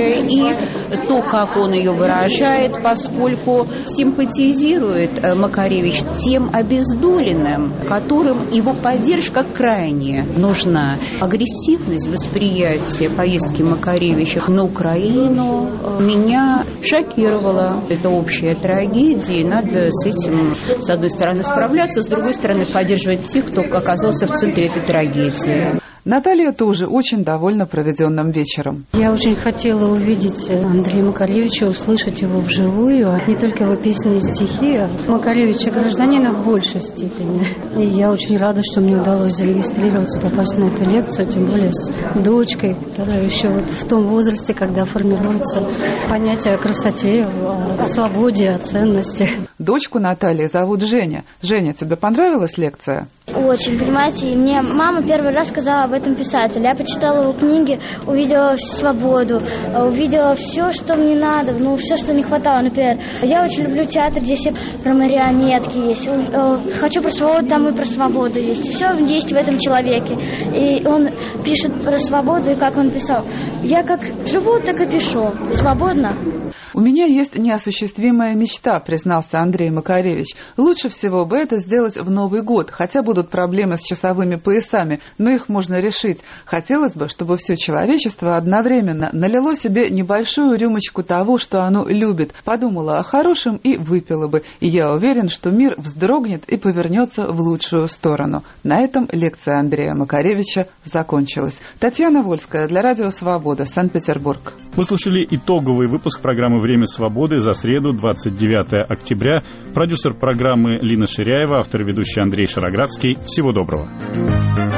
и то, как он ее выражает, поскольку симпатизирует Макаревич тем обездоленным, которым его поддержка крайне нужна. Агрессивность восприятия поездки Макаревича на Украину меня шокировала. Это общая трагедия, и надо с этим, с одной стороны, справляться, с другой стороны, поддерживать тех, кто оказался в центре этой трагедии. Наталья тоже очень довольна проведенным вечером. Я очень хотела увидеть Андрея Макаревича, услышать его вживую, не только его песни и стихи, а Макаревича гражданина в большей степени. И я очень рада, что мне удалось зарегистрироваться, попасть на эту лекцию, тем более с дочкой, которая еще вот в том возрасте, когда формируется понятие о красоте, о свободе, о ценности. Дочку Натальи зовут Женя. Женя, тебе понравилась лекция? Очень, понимаете, мне мама первый раз сказала об этом писателе. Я почитала его книги, увидела свободу, увидела все, что мне надо, ну, все, что не хватало. Например, я очень люблю театр, где все про марионетки есть. Хочу про свободу, там и про свободу есть. И все есть в этом человеке. И он пишет про свободу, и как он писал. Я как живу, так и пишу. Свободно. У меня есть неосуществимая мечта, признался Андрей Макаревич. Лучше всего бы это сделать в Новый год, хотя будут проблемы с часовыми поясами, но их можно решить. Хотелось бы, чтобы все человечество одновременно налило себе небольшую рюмочку того, что оно любит, подумало о хорошем и выпило бы. И я уверен, что мир вздрогнет и повернется в лучшую сторону. На этом лекция Андрея Макаревича закончилась. Татьяна Вольская для Радио Свобода, Санкт-Петербург. Вы слушали итоговый выпуск программы «Время свободы» за среду, двадцать девятое октября. Продюсер программы Лина Ширяева, автор и ведущий Андрей Шароградский. Всего доброго.